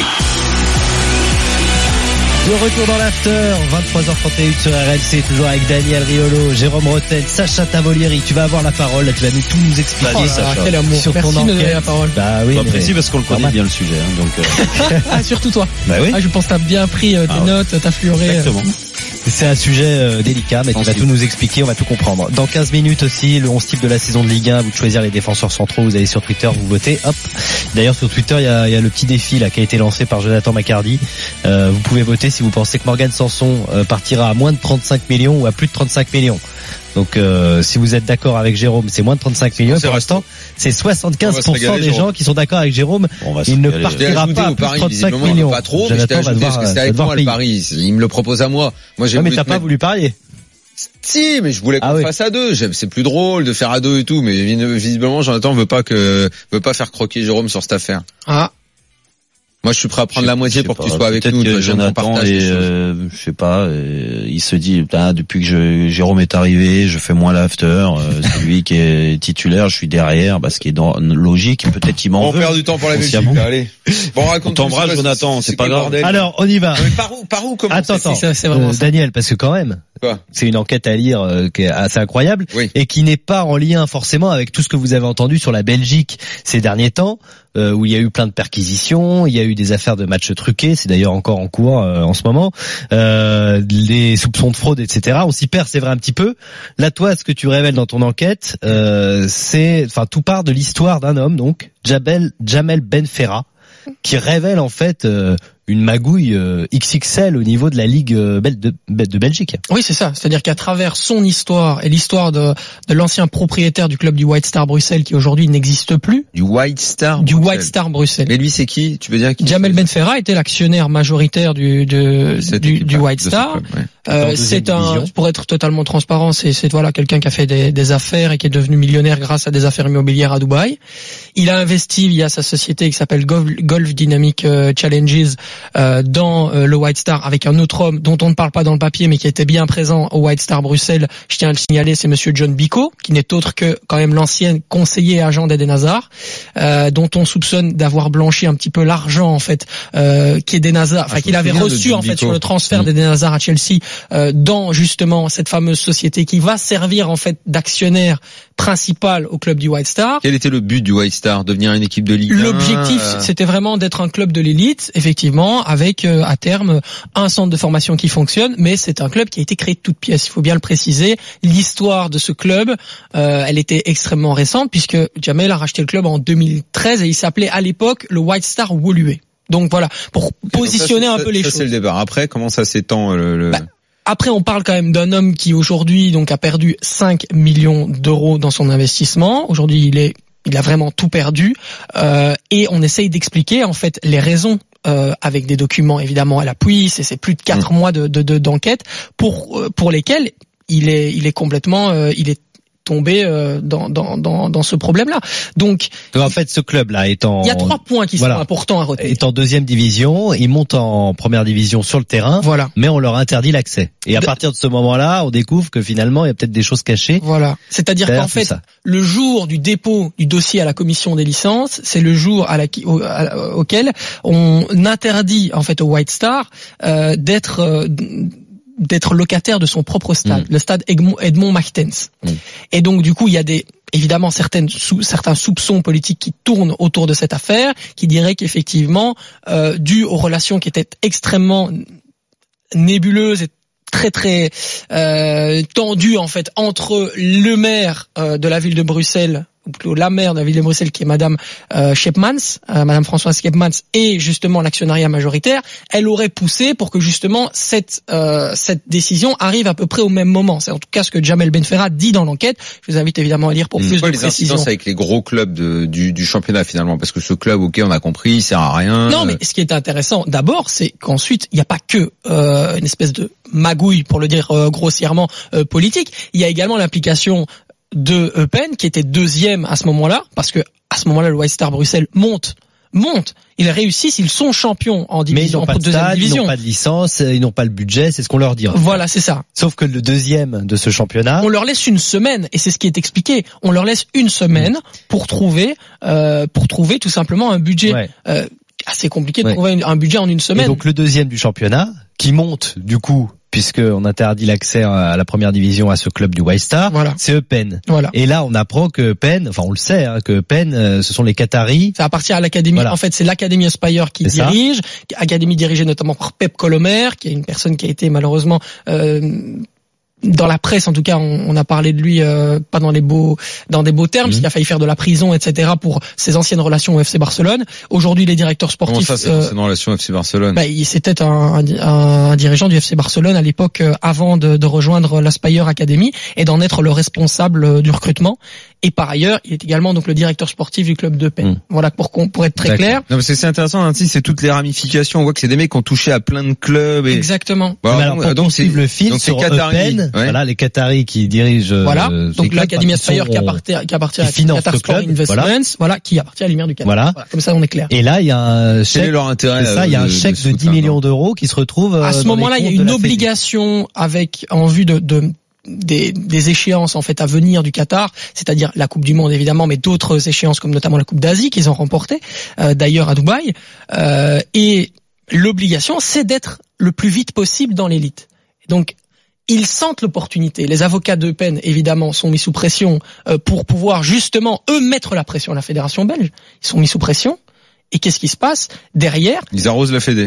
De retour dans l'after, 23h31 sur RMC, toujours avec Daniel Riolo, Jérôme Rotel, Sacha Tavolieri. Tu vas avoir la parole, là, tu vas tout nous expliquer. Quel amour. Sur Merci ton enquête. de donner la parole. Bah oui. Précis parce qu'on le connaît bien le sujet, donc. Surtout toi. Bah oui. Je pense que t'as bien pris des notes, t'as fleuré. Exactement. C'est un sujet délicat, mais tu vas tout nous expliquer, on va tout comprendre. Dans 15 minutes aussi, le 11 type de la saison de Ligue 1, vous de choisir les défenseurs centraux, vous allez sur Twitter, vous votez, hop. D'ailleurs, sur Twitter, il y a le petit défi là qui a été lancé par Jonathan McCardy. Vous pouvez voter si vous pensez que Morgan Sanson partira à moins de 35 millions ou à plus de 35 millions. Donc si vous êtes d'accord avec Jérôme, c'est moins de 35 millions. Pour l'instant, c'est 75% des gens qui sont d'accord avec Jérôme. Il ne partira pas à plus de 35 millions. Pas trop, mais je t'ai ajouté parce que c'est avec moi le pari. Il me le propose à moi. Moi j'ai mais t'as pas voulu parier. Si, mais je voulais qu'on fasse à deux. C'est plus drôle de faire à deux et tout, mais visiblement Jonathan veut pas faire croquer Jérôme sur cette affaire. Ah. Moi, je suis prêt à prendre la moitié pour que tu sois avec nous. Que Jonathan, je sais pas, il se dit, depuis que Jérôme est arrivé, je fais moins l'after, c'est lui qui est titulaire, je suis derrière, ce qui est dans logique. Peut-être qu'il m'en veut. On perd du temps pour la Belgique. Allez. Bon, raconte. T'embrasses, Jonathan, c'est pas grave. Alors, on y va. Mais par où comment? Attends, Daniel, parce que quand même. Quoi? C'est une enquête à lire qui est assez incroyable et qui n'est pas en lien forcément avec tout ce que vous avez entendu sur la Belgique ces derniers temps, où il y a eu plein de perquisitions, il y a eu des affaires de matchs truqués, c'est d'ailleurs encore en cours en ce moment, les soupçons de fraude, etc. On s'y perd, c'est vrai, un petit peu. Là, toi, ce que tu révèles dans ton enquête, tout part de l'histoire d'un homme, donc Jamel Benferra, qui révèle en fait une magouille XXL au niveau de la Ligue de Belgique. Oui, c'est ça. C'est-à-dire qu'à travers son histoire et l'histoire de l'ancien propriétaire du club du White Star Bruxelles, qui aujourd'hui n'existe plus. Du White Star Bruxelles. Mais lui, c'est qui? Tu veux dire qui? Jamel Benferra était l'actionnaire majoritaire du White Star. Pour être totalement transparent, c'est quelqu'un qui a fait des affaires et qui est devenu millionnaire grâce à des affaires immobilières à Dubaï. Il a investi via sa société qui s'appelle Golf Dynamic Challenges dans le White Star avec un autre homme dont on ne parle pas dans le papier mais qui était bien présent au White Star Bruxelles. Je tiens à le signaler, c'est monsieur John Bicot, qui n'est autre que quand même l'ancien conseiller et agent d'Eden Hazard, dont on soupçonne d'avoir blanchi un petit peu l'argent en fait qu'Eden Hazard, qu'il avait reçu en fait sur le transfert d'Eden Hazard à Chelsea, dans justement cette fameuse société qui va servir en fait d'actionnaire principal au club du White Star. Quel était le but du White Star? Devenir une équipe de Ligue 1? L'objectif, c'était vraiment d'être un club de l'élite, effectivement, avec à terme un centre de formation qui fonctionne, mais c'est un club qui a été créé de toutes pièces, il faut bien le préciser. L'histoire de ce club, elle était extrêmement récente, puisque Jamel a racheté le club en 2013 et il s'appelait à l'époque le White Star Woluwe. Donc voilà, pour positionner un peu les choses. C'est le départ. Après, comment ça s'étend Après, on parle quand même d'un homme qui aujourd'hui donc a perdu 5 millions d'euros dans son investissement. Aujourd'hui, il a vraiment tout perdu, et on essaye d'expliquer en fait les raisons avec des documents évidemment à l'appui. C'est plus de 4 mois d'enquête pour lesquels il est complètement il est tombé dans ce problème-là. Donc en fait, ce club-là étant... Il y a 3 points qui sont importants à retenir. Est en deuxième division, ils montent en première division sur le terrain, mais on leur interdit l'accès. Et à partir de ce moment-là, on découvre que finalement, il y a peut-être des choses cachées. Voilà. C'est-à-dire qu'en fait, le jour du dépôt du dossier à la commission des licences, c'est le jour auquel on interdit en fait au White Star d'être locataire de son propre stade, le stade Edmond Martens. Et donc du coup, il y a évidemment certains soupçons politiques qui tournent autour de cette affaire, qui diraient qu'effectivement, dû aux relations qui étaient extrêmement nébuleuses et très très tendues en fait entre le maire de la ville de Bruxelles, ou plutôt la maire de la ville de Bruxelles, qui est Madame Schepmans, Madame Françoise Schepmans, et justement l'actionnariat majoritaire, elle aurait poussé pour que justement cette décision arrive à peu près au même moment. C'est en tout cas ce que Jamel Benferra dit dans l'enquête. Je vous invite évidemment à lire pour plus de précisions. Les incidences avec les gros clubs du championnat finalement, parce que ce club, ok, on a compris, il sert à rien. Non, mais ce qui est intéressant d'abord, c'est qu'ensuite il n'y a pas que une espèce de magouille, pour le dire grossièrement, politique. Il y a également l'implication de Eupen, qui était deuxième à ce moment-là, parce que à ce moment-là, le White Star Bruxelles monte. Ils réussissent, ils sont champions en division, mais ils n'ont pas de stade, ils n'ont pas de licence, ils n'ont pas le budget, c'est ce qu'on leur dit. Voilà, c'est ça. Sauf que le deuxième de ce championnat, on leur laisse une semaine, et c'est ce qui est expliqué. On leur laisse une semaine pour trouver tout simplement un budget. Assez compliqué de trouver un budget en une semaine. Et donc le deuxième du championnat, qui monte du coup, puisqu'on interdit l'accès à la première division à ce club du White Star, c'est Eupen. Et là, on apprend que Eupen, enfin on le sait, que Eupen, ce sont les Qataris. Ça appartient à l'académie. En fait, c'est l'académie Aspire qui dirige, académie dirigée notamment par Pep Colomer, qui est une personne qui a été malheureusement dans la presse, en tout cas, on a parlé de lui pas dans des beaux termes, parce qu'il a failli faire de la prison, etc. pour ses anciennes relations au FC Barcelone. Aujourd'hui, il est directeur sportif. Comment ça, ses anciennes relations au FC Barcelone? C'était un dirigeant du FC Barcelone à l'époque, avant de rejoindre l'Aspire Academy et d'en être le responsable du recrutement. Et par ailleurs, il est également donc le directeur sportif du club de Penn. Voilà pour être très clair. Non, parce que c'est intéressant, hein, c'est toutes les ramifications. On voit que c'est des mecs qui ont touché à plein de clubs. Exactement. Donc c'est le fil sur Penn. Voilà, les Qataris qui dirigent. Voilà. Donc l'Académie Aspire qui appartient à Qatar Sport Investments, voilà, qui appartient à l'Émir du Qatar. Voilà. Comme ça, on est clair. Et là, il y a un chèque. Quel est leur intérêt? Il y a un chèque de 10 millions d'euros qui se retrouve. À ce moment-là, il y a une obligation en vue des échéances en fait à venir du Qatar, c'est-à-dire la Coupe du Monde évidemment, mais d'autres échéances comme notamment la Coupe d'Asie qu'ils ont remportée d'ailleurs à Dubaï. Et l'obligation, c'est d'être le plus vite possible dans l'élite. Donc ils sentent l'opportunité. Les avocats de Penn, évidemment, sont mis sous pression pour pouvoir justement eux mettre la pression à la fédération belge. Ils sont mis sous pression. Et qu'est-ce qui se passe derrière? Ils arrosent la fédé.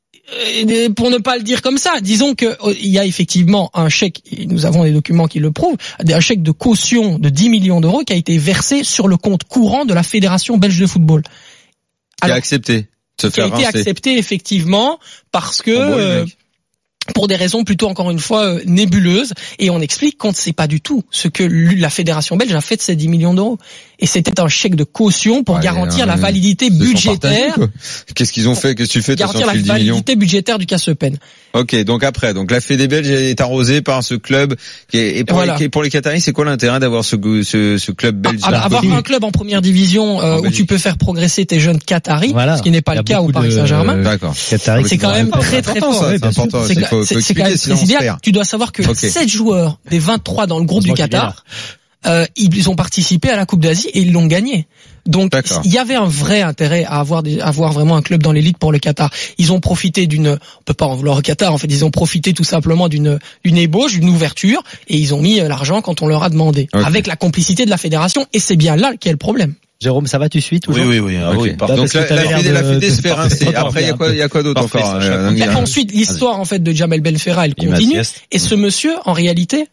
Pour ne pas le dire comme ça, disons que il y a effectivement un chèque, et nous avons des documents qui le prouvent, un chèque de caution de 10 millions d'euros qui a été versé sur le compte courant de la Fédération belge de football. Qui a accepté de se faire rincer. Qui a été accepté effectivement parce que pour des raisons plutôt encore une fois nébuleuses, et on explique qu'on ne sait pas du tout ce que la Fédération belge a fait de ces 10 millions d'euros. Et c'était un chèque de caution pour garantir la validité budgétaire. Qu'est-ce qu'ils ont fait? Qu'est-ce que tu fais? Garantir la validité budgétaire du CASEPEN. Ok, donc après, la Fédé belge est arrosée par ce club pour les Qataris, c'est quoi l'intérêt d'avoir ce club belge? Avoir un club en première division où tu peux faire progresser tes jeunes Qataris, ce qui n'est pas le cas au Paris Saint-Germain. D'accord. C'est quand même très très fort. C'est important. C'est quand même très idéal. Tu dois savoir que 7 joueurs des 23 dans le groupe du Qatar, ils ont participé à la Coupe d'Asie et ils l'ont gagné. Donc il y avait un vrai intérêt à avoir vraiment un club dans l'élite pour le Qatar. Ils ont profité on peut pas en vouloir au Qatar, en fait, ils ont profité tout simplement d'une ébauche, d'une ouverture, et ils ont mis l'argent quand on leur a demandé, avec la complicité de la fédération, et c'est bien là qu'est le problème. Jérôme, ça va, tu suis toujours? Oui. Donc la Fédé se fait rincer. Après, il y a quoi d'autre encore? Ensuite, l'histoire en fait de Jamel Benferra, elle continue. Et ce monsieur, en réalité,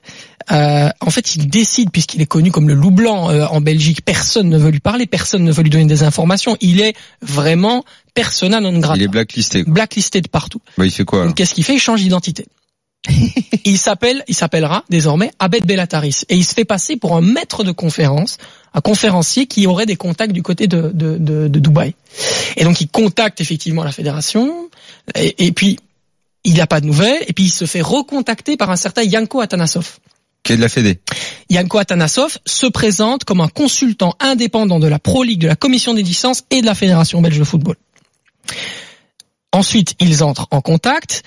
en fait, il décide, puisqu'il est connu comme le loup blanc en Belgique. Personne ne veut lui parler, personne ne veut lui donner des informations. Il est vraiment persona non grata. Il est blacklisté. Blacklisté de partout. Il fait quoi? Donc, qu'est-ce qu'il fait? Il change d'identité. Il s'appellera désormais Abed Bellataris, et il se fait passer pour un maître de conférence, un conférencier qui aurait des contacts du côté de Dubaï. Et donc il contacte effectivement la fédération, et puis il n'a pas de nouvelles, et puis il se fait recontacter par un certain Yanko Atanasov. Qui est de la Fédé. Yanko Atanasov se présente comme un consultant indépendant de la Pro League, de la commission des licences et de la Fédération belge de football. Ensuite, ils entrent en contact.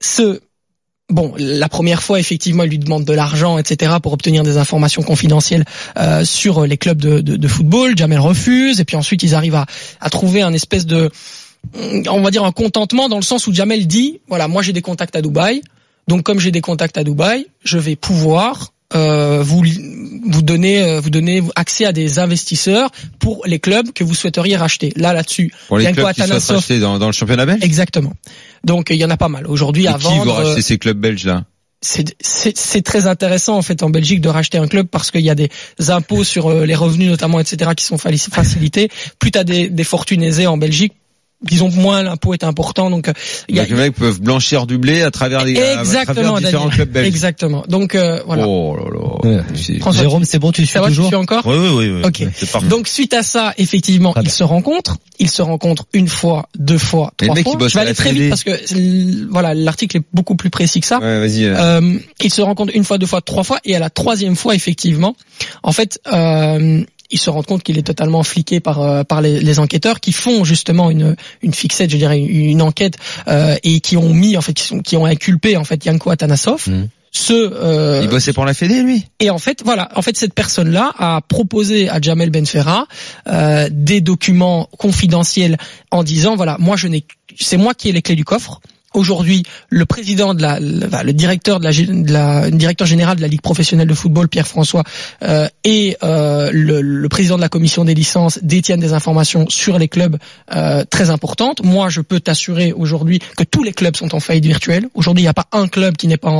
La première fois, effectivement, il lui demande de l'argent, etc., pour obtenir des informations confidentielles sur les clubs de football. Jamel refuse, et puis ensuite, ils arrivent à trouver un espèce de, on va dire, un contentement, dans le sens où Jamel dit, voilà, moi j'ai des contacts à Dubaï, donc comme j'ai des contacts à Dubaï, je vais pouvoir vous donner accès à des investisseurs pour les clubs que vous souhaiteriez racheter. Là-dessus, pour les clubs qui souhaitent racheter dans le championnat belge. Exactement. Donc il y en a pas mal aujourd'hui à vendre. Qui va racheter ces clubs belges là? C'est très intéressant en fait en Belgique de racheter un club, parce qu'il y a des impôts sur les revenus notamment, etc., qui sont facilités. Plus t'as des fortunes aisées en Belgique, disons moins l'impôt est important, donc les mecs peuvent blanchir du blé à travers différents clubs belges. Exactement. Donc voilà. Oh là là. Jérôme, c'est bon, tu suis toujours? Tu suis encore? Oui. Ok. Donc suite à ça, effectivement, ils se rencontrent une fois, 2 fois, 3 fois. Je vais aller très vite parce que voilà, l'article est beaucoup plus précis que ça. Ouais, vas-y. Ils se rencontrent 1 fois, 2 fois, 3 fois, et à la 3e fois, effectivement, en fait, ils se rendent compte qu'il est totalement fliqué par les enquêteurs, qui font justement une fixette, je dirais, une enquête, et qui ont inculpé en fait Yanko Atanasov. Il bossait pour la Fédé, lui. Et en fait, cette personne-là a proposé à Jamel Benferra des documents confidentiels en disant, voilà, c'est moi qui ai les clés du coffre. aujourd'hui, le président le directeur directeur général de la Ligue professionnelle de football, Pierre-François, et le président de la commission des licences détiennent des informations sur les clubs très importantes. Moi, je peux t'assurer aujourd'hui que tous les clubs sont en faillite virtuelle. Aujourd'hui, il n'y a pas un club qui n'est pas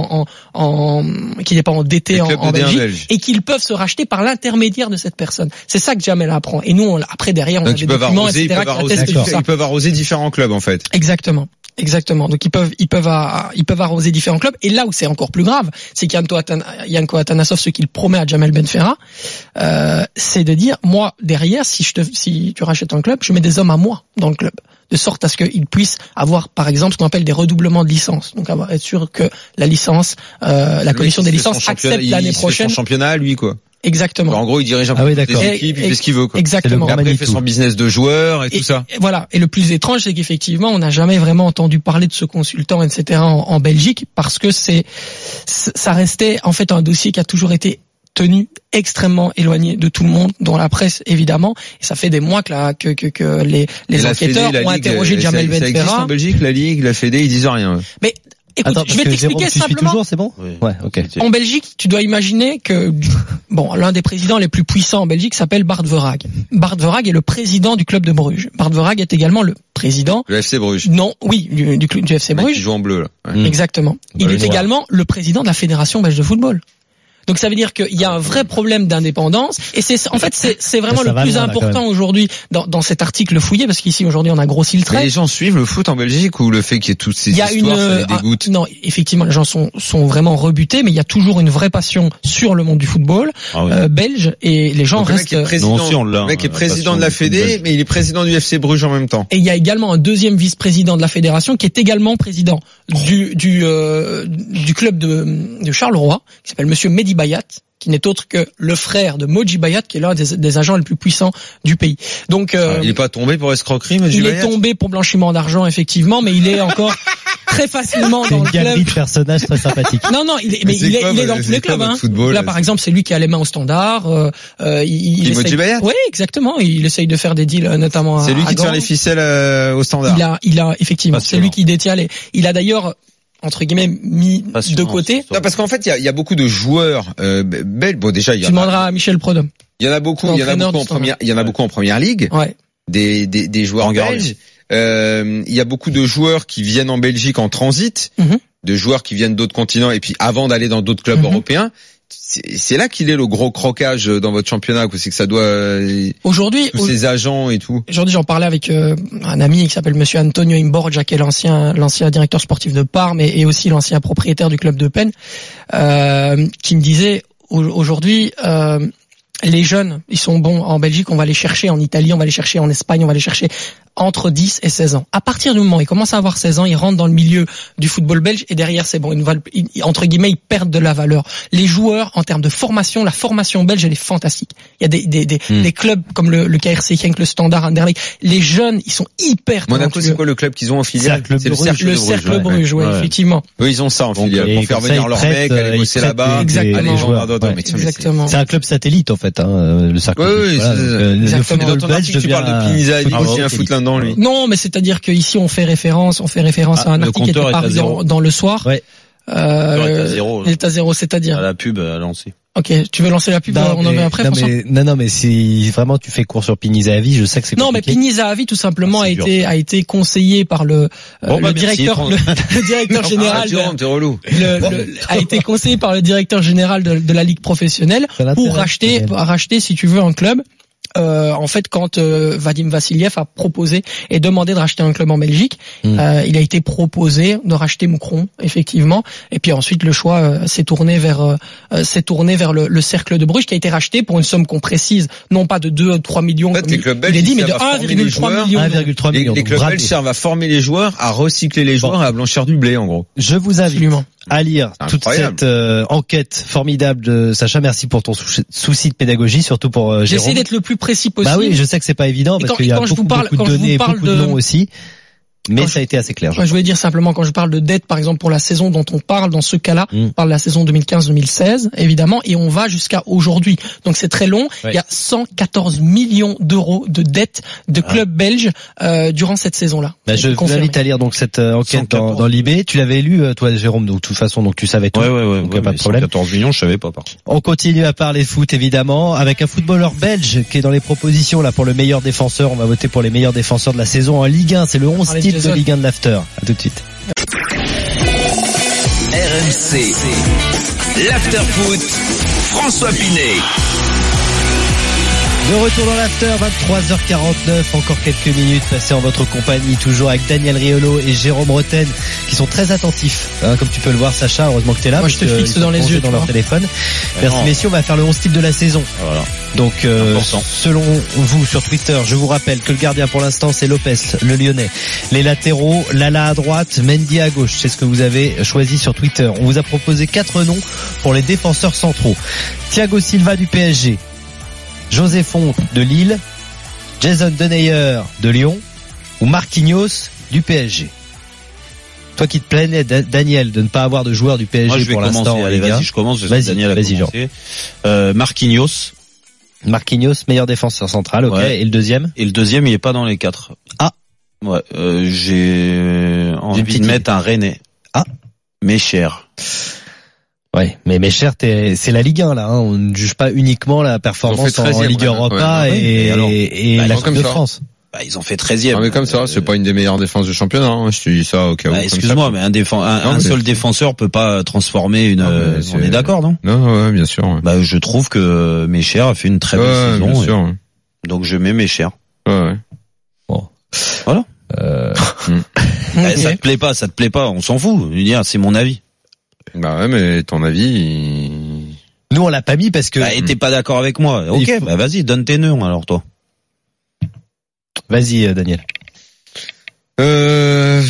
endetté en Belgique, et qu'ils peuvent se racheter par l'intermédiaire de cette personne. C'est ça que Jamel apprend. Et nous, après derrière, on a des documents, etc. Ils peuvent arroser différents clubs en fait. Exactement. Donc ils peuvent arroser différents clubs. Et là où c'est encore plus grave, c'est qu'Yanko Atanasov, ce qu'il promet à Jamel Benferra, c'est de dire, moi derrière, si tu rachètes un club, je mets des hommes à moi dans le club, de sorte à ce qu'ils puissent avoir, par exemple, ce qu'on appelle des redoublements de licence. Donc être sûr que la licence, la commission des licences accepte l'année prochaine. Son championnat, lui quoi. Exactement. En gros, il dirige un peu les équipes, il fait ce qu'il veut, quoi. Exactement. Et après, il fait son business de joueur et tout ça. Voilà. Et le plus étrange, c'est qu'effectivement, on n'a jamais vraiment entendu parler de ce consultant, etc. en Belgique, parce que ça restait, en fait, un dossier qui a toujours été tenu extrêmement éloigné de tout le monde, dont la presse évidemment, et ça fait des mois que les enquêteurs ont interrogé Jamel Benferra. Ça existe en Belgique, la Ligue, la Fédé, ils disent rien. Mais écoute, je vais t'expliquer simplement. Toujours, c'est bon? Ouais, ok. En Belgique, tu dois imaginer que, l'un des présidents les plus puissants en Belgique s'appelle Bart Verhaeghe. Bart Verhaeghe est le président du club de Bruges. Bart Verhaeghe est également le président. Le FC Bruges. Non, oui, du FC Bruges. Qui joue en bleu, là. Ouais. Exactement. Il est également le président de la Fédération belge de football. Donc ça veut dire qu'il y a un vrai problème d'indépendance, et c'est vraiment le plus important aujourd'hui dans cet article fouillé, parce qu'ici aujourd'hui on a grossi le trait. Mais les gens suivent le foot en Belgique, ou le fait qu'il y ait toutes ces histoires, ça les dégoûte? Non, effectivement, les gens sont vraiment rebutés, mais il y a toujours une vraie passion sur le monde du football belge, et les gens restent. Le mec est président de la Fédé, mais il est président du FC Bruges en même temps. Et il y a également un deuxième vice-président de la fédération qui est également président du club de Charleroi, qui s'appelle Monsieur Mehdi Bayat, qui n'est autre que le frère de Moji Bayat, qui est l'un des agents les plus puissants du pays. Donc il n'est pas tombé pour escroquerie, Moji Bayat? Il est tombé pour blanchiment d'argent, effectivement, mais il est encore très facilement dans le club. C'est une galerie de personnages très sympathiques. Non, il est dans tous les clubs. Hein. Là, par exemple, c'est lui qui a les mains au Standard. Moji Bayat? Oui, exactement. Il essaye de faire des deals, notamment. C'est lui qui tient les ficelles au Standard. Il a effectivement. C'est lui qui détient il a d'ailleurs, entre guillemets, mis de côté. Non, parce qu'en fait, il y a beaucoup de joueurs belges. Bon, déjà, tu demanderas à Michel Prodhomme. Il y en a beaucoup en première ligue. Ouais. Des joueurs belges. Il y a beaucoup de joueurs qui viennent en Belgique en transit, de joueurs qui viennent d'autres continents, et puis avant d'aller dans d'autres clubs européens. C'est là qu'il est le gros crocage dans votre championnat, c'est que ça doit aujourd'hui tous ces agents et tout. Aujourd'hui, j'en parlais avec un ami qui s'appelle Monsieur Antonio Imborgia, qui est l'ancien directeur sportif de Parme et aussi l'ancien propriétaire du club de Penn, qui me disait aujourd'hui les jeunes, ils sont bons en Belgique, on va les chercher en Italie, on va les chercher en Espagne, on va les chercher entre 10 et 16 ans. À partir du moment où ils commencent à avoir 16 ans, ils rentrent dans le milieu du football belge, et derrière, c'est bon, entre guillemets, ils perdent de la valeur. Les joueurs, en termes de formation, la formation belge, elle est fantastique. Il y a des clubs comme le KRC Genk, le Standard, Anderlecht. Les jeunes, ils sont hyper talentueux. Monaco, c'est quoi le club qu'ils ont en filiale? C'est le Cercle Bruges, effectivement. Eux, ils ont ça en filiale, pour faire venir leurs mecs, aller bosser là-bas. Exactement. C'est un club satellite, en fait, le Cercle Bruges. Le football belge, tu parles de Piniza, il aussi un foot là-dedans, lui. Non, mais c'est-à-dire qu'ici on fait référence à un article qui était paru dans le soir. Ouais. Il est à zéro, c'est-à-dire. À la pub à lancer. Ok, tu veux lancer la pub? On en met après, François? Non, mais si vraiment tu fais cours sur Pini Zahavi, je sais que c'est compliqué. Non, mais Pini Zahavi, tout simplement, a été conseillé par le directeur général. A été conseillé par le directeur général de la Ligue professionnelle pour racheter, si tu veux, un club. En fait, quand Vadim Vassiliev a proposé et demandé de racheter un club en Belgique, il a été proposé de racheter Moucron, effectivement. Et puis ensuite, le choix s'est tourné vers le Cercle de Bruges, qui a été racheté pour une somme qu'on précise, non pas de 2 ou 3 millions, comme il est dit, mais de 1,3 million. Les clubs belges servent à former les joueurs, à recycler les joueurs et à blanchir du blé, en gros. Je vous invite à lire toute cette enquête formidable de Sacha. Merci pour ton souci de pédagogie, surtout pour Jérôme. J'essaie d'être le plus précis possible. Bah oui, je sais que c'est pas évident parce qu'il y a beaucoup de données, beaucoup de noms aussi. mais ça a été assez clair. Je voulais dire simplement, quand je parle de dette, par exemple, pour la saison dont on parle, dans ce cas-là, on parle de la saison 2015-2016, évidemment, et on va jusqu'à aujourd'hui. Donc c'est très long. Il y a 114 millions d'euros de dettes de clubs belges durant cette saison-là. Je vous invite à lire donc cette enquête dans l'IB. Tu l'avais lu, toi, Jérôme, donc de toute façon, donc tu savais tout. Ouais, donc pas de problème. 114 millions, je savais pas. Par contre. On continue à parler foot, évidemment, avec un footballeur belge qui est dans les propositions là pour le meilleur défenseur. On va voter pour les meilleurs défenseurs de la saison en Ligue 1. C'est le 11 titre de Ligue 1 de l'After. À tout de suite. RMC, l'After Foot, François Pinet. De retour dans l'After, 23h49, encore quelques minutes passées en votre compagnie, toujours avec Daniel Riolo et Jérôme Roten, qui sont très attentifs, comme tu peux le voir, Sacha, heureusement que t'es là. Moi je te fixe dans les yeux, dans leur téléphone. Merci messieurs, on va faire le 11 type de la saison. Voilà. Donc selon vous sur Twitter, je vous rappelle que le gardien pour l'instant c'est Lopez, le Lyonnais. Les latéraux, Lala à droite, Mendy à gauche, c'est ce que vous avez choisi sur Twitter. On vous a proposé 4 noms pour les défenseurs centraux. Thiago Silva du PSG, José Fonte de Lille, Jason Denayer de Lyon ou Marquinhos du PSG. Toi qui te plaignais, Daniel, de ne pas avoir de joueur du PSG pour l'instant. Allez, vas-y, je commence. Daniel a commencé. Marquinhos. Marquinhos, meilleur défenseur central, ok. Ouais. Et le deuxième? Et le deuxième, il est pas dans les 4. Ah. Ouais, j'ai envie de mettre un Rennais. Ah. Mais cher. Ouais, mais cher, c'est la Ligue 1 là, on ne juge pas uniquement la performance en Ligue Europa et la Coupe de France. Bah, ils ont fait 13e. Non, mais comme ça, c'est pas une des meilleures défenses du championnat, hein. Je te dis ça au cas où. Excuse-moi, mais un seul défenseur peut pas transformer une, on est d'accord, non? Non, ouais, bien sûr. Ouais. Bah, je trouve que Mécher a fait une très belle saison. Bien sûr, ouais. Donc, je mets Mécher. Ouais. Bon. Voilà. Ça te plaît pas, on s'en fout. Je veux dire, c'est mon avis. Bah ouais, mais ton avis, nous on l'a pas mis parce que. Bah, et t'es pas d'accord avec moi. Ok, bah vas-y, donne tes noms alors toi. Vas-y, Daniel. Je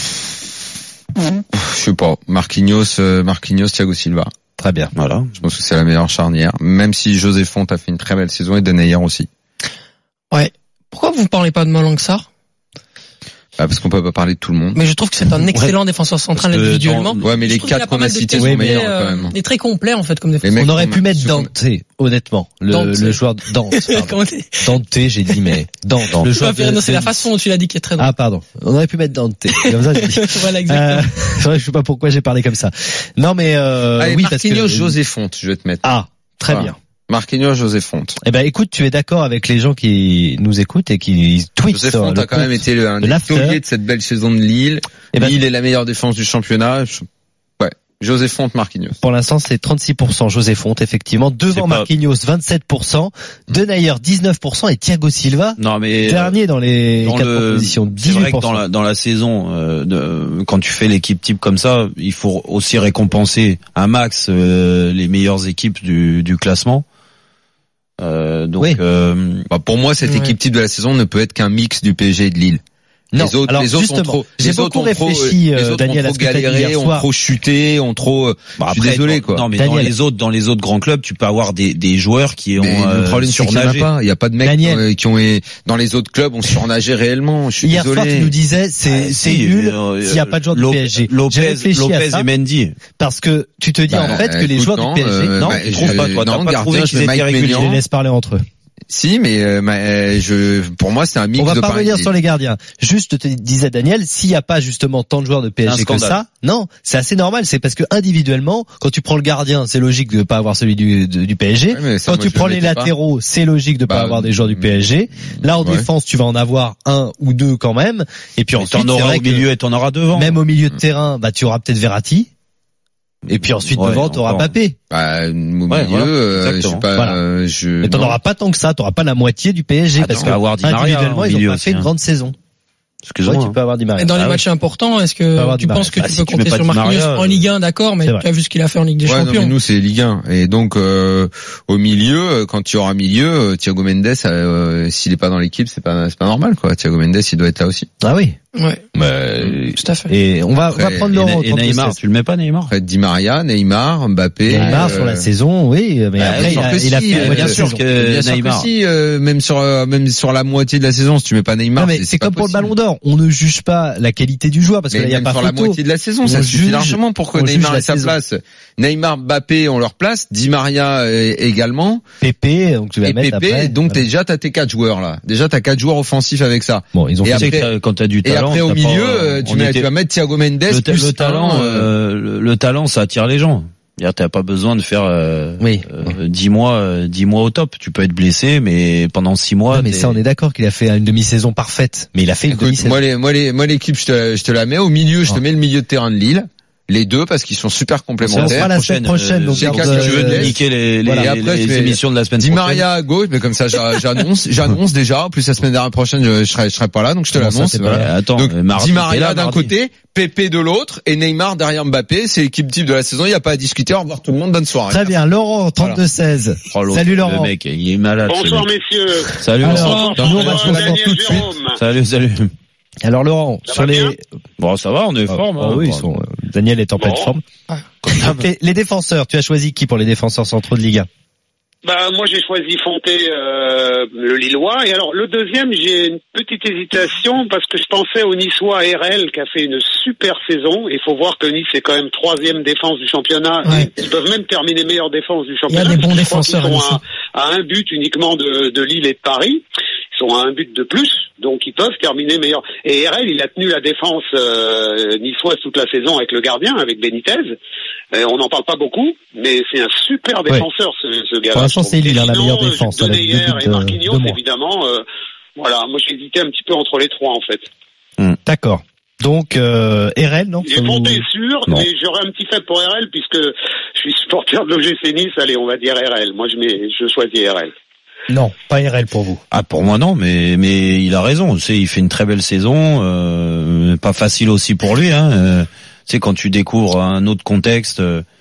sais pas. Marquinhos, Thiago Silva. Très bien. Voilà. Je pense que c'est la meilleure charnière. Même si José Fonte a fait une très belle saison et Denayer aussi. Ouais. Pourquoi vous parlez pas de Malang Sarr? Parce qu'on peut pas parler de tout le monde. Mais je trouve que c'est un excellent défenseur central individuellement. Ouais, mais les 4 qu'on a cités sont meilleurs quand même. Il est très complet en fait comme défenseur. On aurait pu mettre Dante, honnêtement. Le joueur Dante. Dante, j'ai dit, mais Dante. Le joueur c'est la façon dont tu l'as dit qui est très drôle. Ah, pardon. On aurait pu mettre Dante. Comme ça, j'ai dit. Voilà, exactement. C'est vrai, je sais pas pourquoi j'ai parlé comme ça. Non, mais, allez, oui, Marquinhos, parce que José Fonte, je vais te mettre. Ah, très bien. Marquinhos, José Fonte. Eh ben, écoute, tu es d'accord avec les gens qui nous écoutent et qui tweetent. José Fonte a quand même été un des pionniers de cette belle saison de Lille. Lille est la meilleure défense du championnat. Ouais. José Fonte, Marquinhos. Pour l'instant, c'est 36% José Fonte, effectivement. Devant Marquinhos, 27%. Denayer, 19% et Thiago Silva. Non, mais. Dernier dans les 4 propositions. 18%. C'est vrai que dans la saison, quand tu fais l'équipe type comme ça, il faut aussi récompenser un max, les meilleures équipes du classement. Donc, oui. Pour moi, cette équipe type de la saison ne peut être qu'un mix du PSG et de Lille. Non, les autres, alors les autres justement, ont trop, j'ai beaucoup réfléchi, Daniel, ont trop galéré, ont trop chuté, ont trop. Bah, je suis désolé quoi. Non, mais Daniel, dans les autres grands clubs, tu peux avoir des joueurs qui ont le problème, surnagé. Il y a pas de mecs qui ont dans les autres clubs ont surnagé réellement. Je suis hier désolé. Hier soir, tu nous disais c'est nul s'il n'y a pas de joueurs du PSG. Lopez et Mendy. Parce que tu te dis en fait que les joueurs du PSG, non, tu trouves pas toi, t'as pas trouvé qu'ils étaient réguliers. Je les laisse parler entre eux. Si, mais pour moi, c'est un mix de. On va pas revenir sur les gardiens. Juste, te disais Daniel, s'il n'y a pas tu prends tant de joueurs de PSG que ça, non, c'est assez normal. C'est parce que individuellement, quand tu prends le gardien, c'est logique de pas avoir celui du PSG. Ouais, quand tu prends les latéraux, c'est logique de pas avoir des joueurs du PSG. Là, en défense, tu vas en avoir un ou deux quand même. Et puis ensuite, t'en auras au milieu et t'en auras devant. Même au milieu de terrain, tu auras peut-être Verratti. Et puis ensuite devant, t'auras Mbappé. Au milieu, mais t'en auras pas tant que ça, t'auras pas la moitié du PSG parce que individuellement ils ont pas fait une grande saison. Excuse-moi. Tu peux avoir Di Maria. Et dans les matchs importants, est-ce que tu penses que tu peux compter sur Marquinhos en Ligue 1, d'accord, mais tu as vu ce qu'il a fait en Ligue des Champions. Non, mais nous c'est Ligue 1 et donc au milieu, quand tu auras milieu, Thiago Mendes, s'il est pas dans l'équipe, c'est pas normal quoi. Thiago Mendes, il doit être là aussi. Ah oui. Ouais. Tout à fait. Et on va prendre Laurent. Et Neymar, tu le mets pas Neymar? Après Di Maria, Neymar, Mbappé. Neymar sur la saison, oui, mais après il a fait bien sûr que Neymar. Même sur la moitié de la saison, si tu mets pas Neymar, non, mais c'est comme pour le Ballon d'Or. On ne juge pas la qualité du joueur parce que là, il y a pas sur photo. La moitié de la saison, ça suffit largement pour que Neymar ait sa place. Neymar, Mbappé ont leur place, Di Maria également. Pépé, donc tu vas mettre après. Donc déjà t'as tes 4 joueurs là. Déjà t'as 4 joueurs offensifs avec ça. Bon, ils ont fait quand t'as du talent. Et après au milieu, tu vas mettre Thiago Mendes. Le talent, ça attire les gens. T'as pas besoin de faire 10 mois au top. Tu peux être blessé, mais pendant 6 mois. Non, mais ça, on est d'accord qu'il a fait une demi-saison parfaite. Mais il a fait une demi-saison. Moi l'équipe, je te la mets au milieu. Je te mets le milieu de terrain de Lille. Les deux parce qu'ils sont super complémentaires. On sera la semaine prochaine. Donc tu veux niquer les émissions de la semaine prochaine. Di Maria à gauche, mais comme ça j'annonce déjà. En plus la semaine prochaine je serai pas là, donc je te l'annonce. Attends, donc Di Maria d'un côté, Pépé de l'autre et Neymar derrière Mbappé. C'est l'équipe type de la saison. Il n'y a pas à discuter. Au revoir tout le monde. Bonne soirée. Très bien, Laurent 32-16. Salut Laurent. Le mec, il est malade. Bonsoir messieurs. Salut. Alors, nous on va se retrouver tout de suite. Salut. Alors Laurent, ça va, on est forme. Oui, Daniel est en pleine forme. Les défenseurs, tu as choisi qui pour les défenseurs centraux de Ligue 1? Moi j'ai choisi Fonté, le Lillois. Et alors le deuxième, j'ai une petite hésitation parce que je pensais au Niçois RL qui a fait une super saison. Il faut voir que Nice est quand même 3e défense du championnat. Ouais. Ils peuvent même terminer meilleure défense du championnat. Il y a des bons défenseurs. Ils sont à un but uniquement de Lille et de Paris. Ils sont à un but de plus, donc ils peuvent terminer meilleur. Et RL, il a tenu la défense niçoise toute la saison avec le gardien, avec Benitez. On n'en parle pas beaucoup, mais c'est un super défenseur ce gars-là. Pour l'instant, c'est Lille, la meilleure défense. Deneyer et Marquinhos, évidemment. Voilà, moi j'ai hésité un petit peu entre les trois en fait. D'accord. Donc RL, non? J'ai monté sûr, mais j'aurais un petit fait pour RL puisque je suis supporter de l'OGC Nice. Allez, on va dire RL. Moi je choisis RL. Non, pas RL pour vous. Ah, pour moi non, mais il a raison. Tu sais, il fait une très belle saison, pas facile aussi pour lui. Tu sais, quand tu découvres un autre contexte,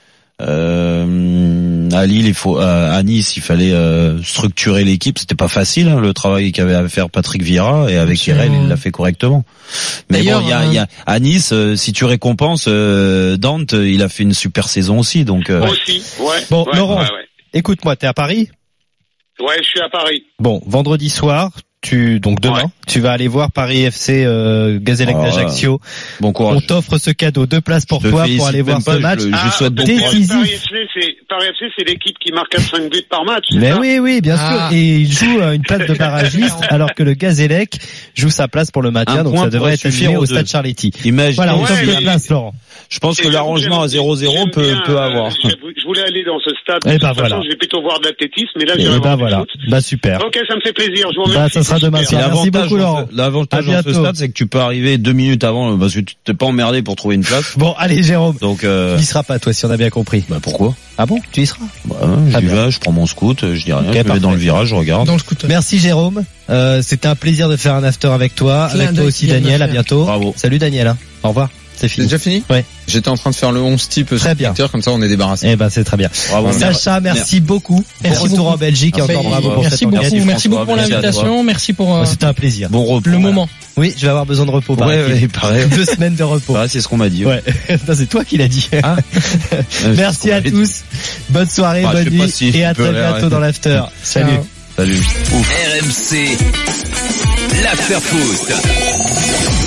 à Lille, à Nice, il fallait structurer l'équipe. C'était pas facile, le travail qu'avait à faire Patrick Vieira, et avec RL, il l'a fait correctement. Mais bon, il y a à Nice, si tu récompenses Dante, il a fait une super saison aussi. Donc aussi, ouais. Bon, Laurent, écoute-moi, t'es à Paris? Ouais, je suis à Paris. Bon, vendredi soir, demain, tu vas aller voir Paris FC Gazélec d'Ajaccio. Bon courage. On t'offre ce cadeau, 2 places pour toi pour aller voir ce match. Je souhaite bon décisif. Paris FC, c'est l'équipe qui marque 4-5 buts par match. Mais oui, bien sûr. Et il joue une place de barragiste, alors que le Gazélec joue sa place pour le maintien, donc ça devrait être affiché au Stade Charletti. Imagine. Voilà, on t'offre 2 places, Laurent. Je pense que l'arrangement à 0-0 peut avoir. Je voulais aller dans ce stade. Et voilà. Je vais plutôt voir de l'athlétisme, mais là, j'ai voilà. Super. Ok, ça me fait plaisir. Je vous remercie. Ça sera demain soir. Merci beaucoup, Laurent. L'avantage dans ce stade, c'est que tu peux arriver 2 minutes avant, parce que tu t'es pas emmerdé pour trouver une place. Bon, allez, Jérôme. Donc, tu y seras pas, toi, si on a bien compris. Pourquoi? Ah bon? Tu y seras? J'y vais, je prends mon scoot, je dis rien, je vais dans le virage, je regarde. Dans le scooter. Merci, Jérôme. C'était un plaisir de faire un after avec toi. Avec toi aussi, Daniel. À bientôt. Bravo. Salut, Daniel. Au revoir. C'est fini. C'est déjà fini? Ouais. J'étais en train de faire le 11 type très bien. Comme ça on est débarrassé. C'est très bien. Bravo. Sacha, merci beaucoup. Bon retour en Belgique et encore bravo pour cette enquête. Merci beaucoup pour l'invitation. Merci pour. C'était un plaisir. Bon repos. Le moment. Oui, je vais avoir besoin de repos. Ouais, pareil. 2 semaines de repos. C'est ce qu'on m'a dit. Ouais. C'est toi qui l'as dit. Merci à tous. Bonne soirée, bonne nuit et à très bientôt dans l'after. Salut. RMC, l'after foot.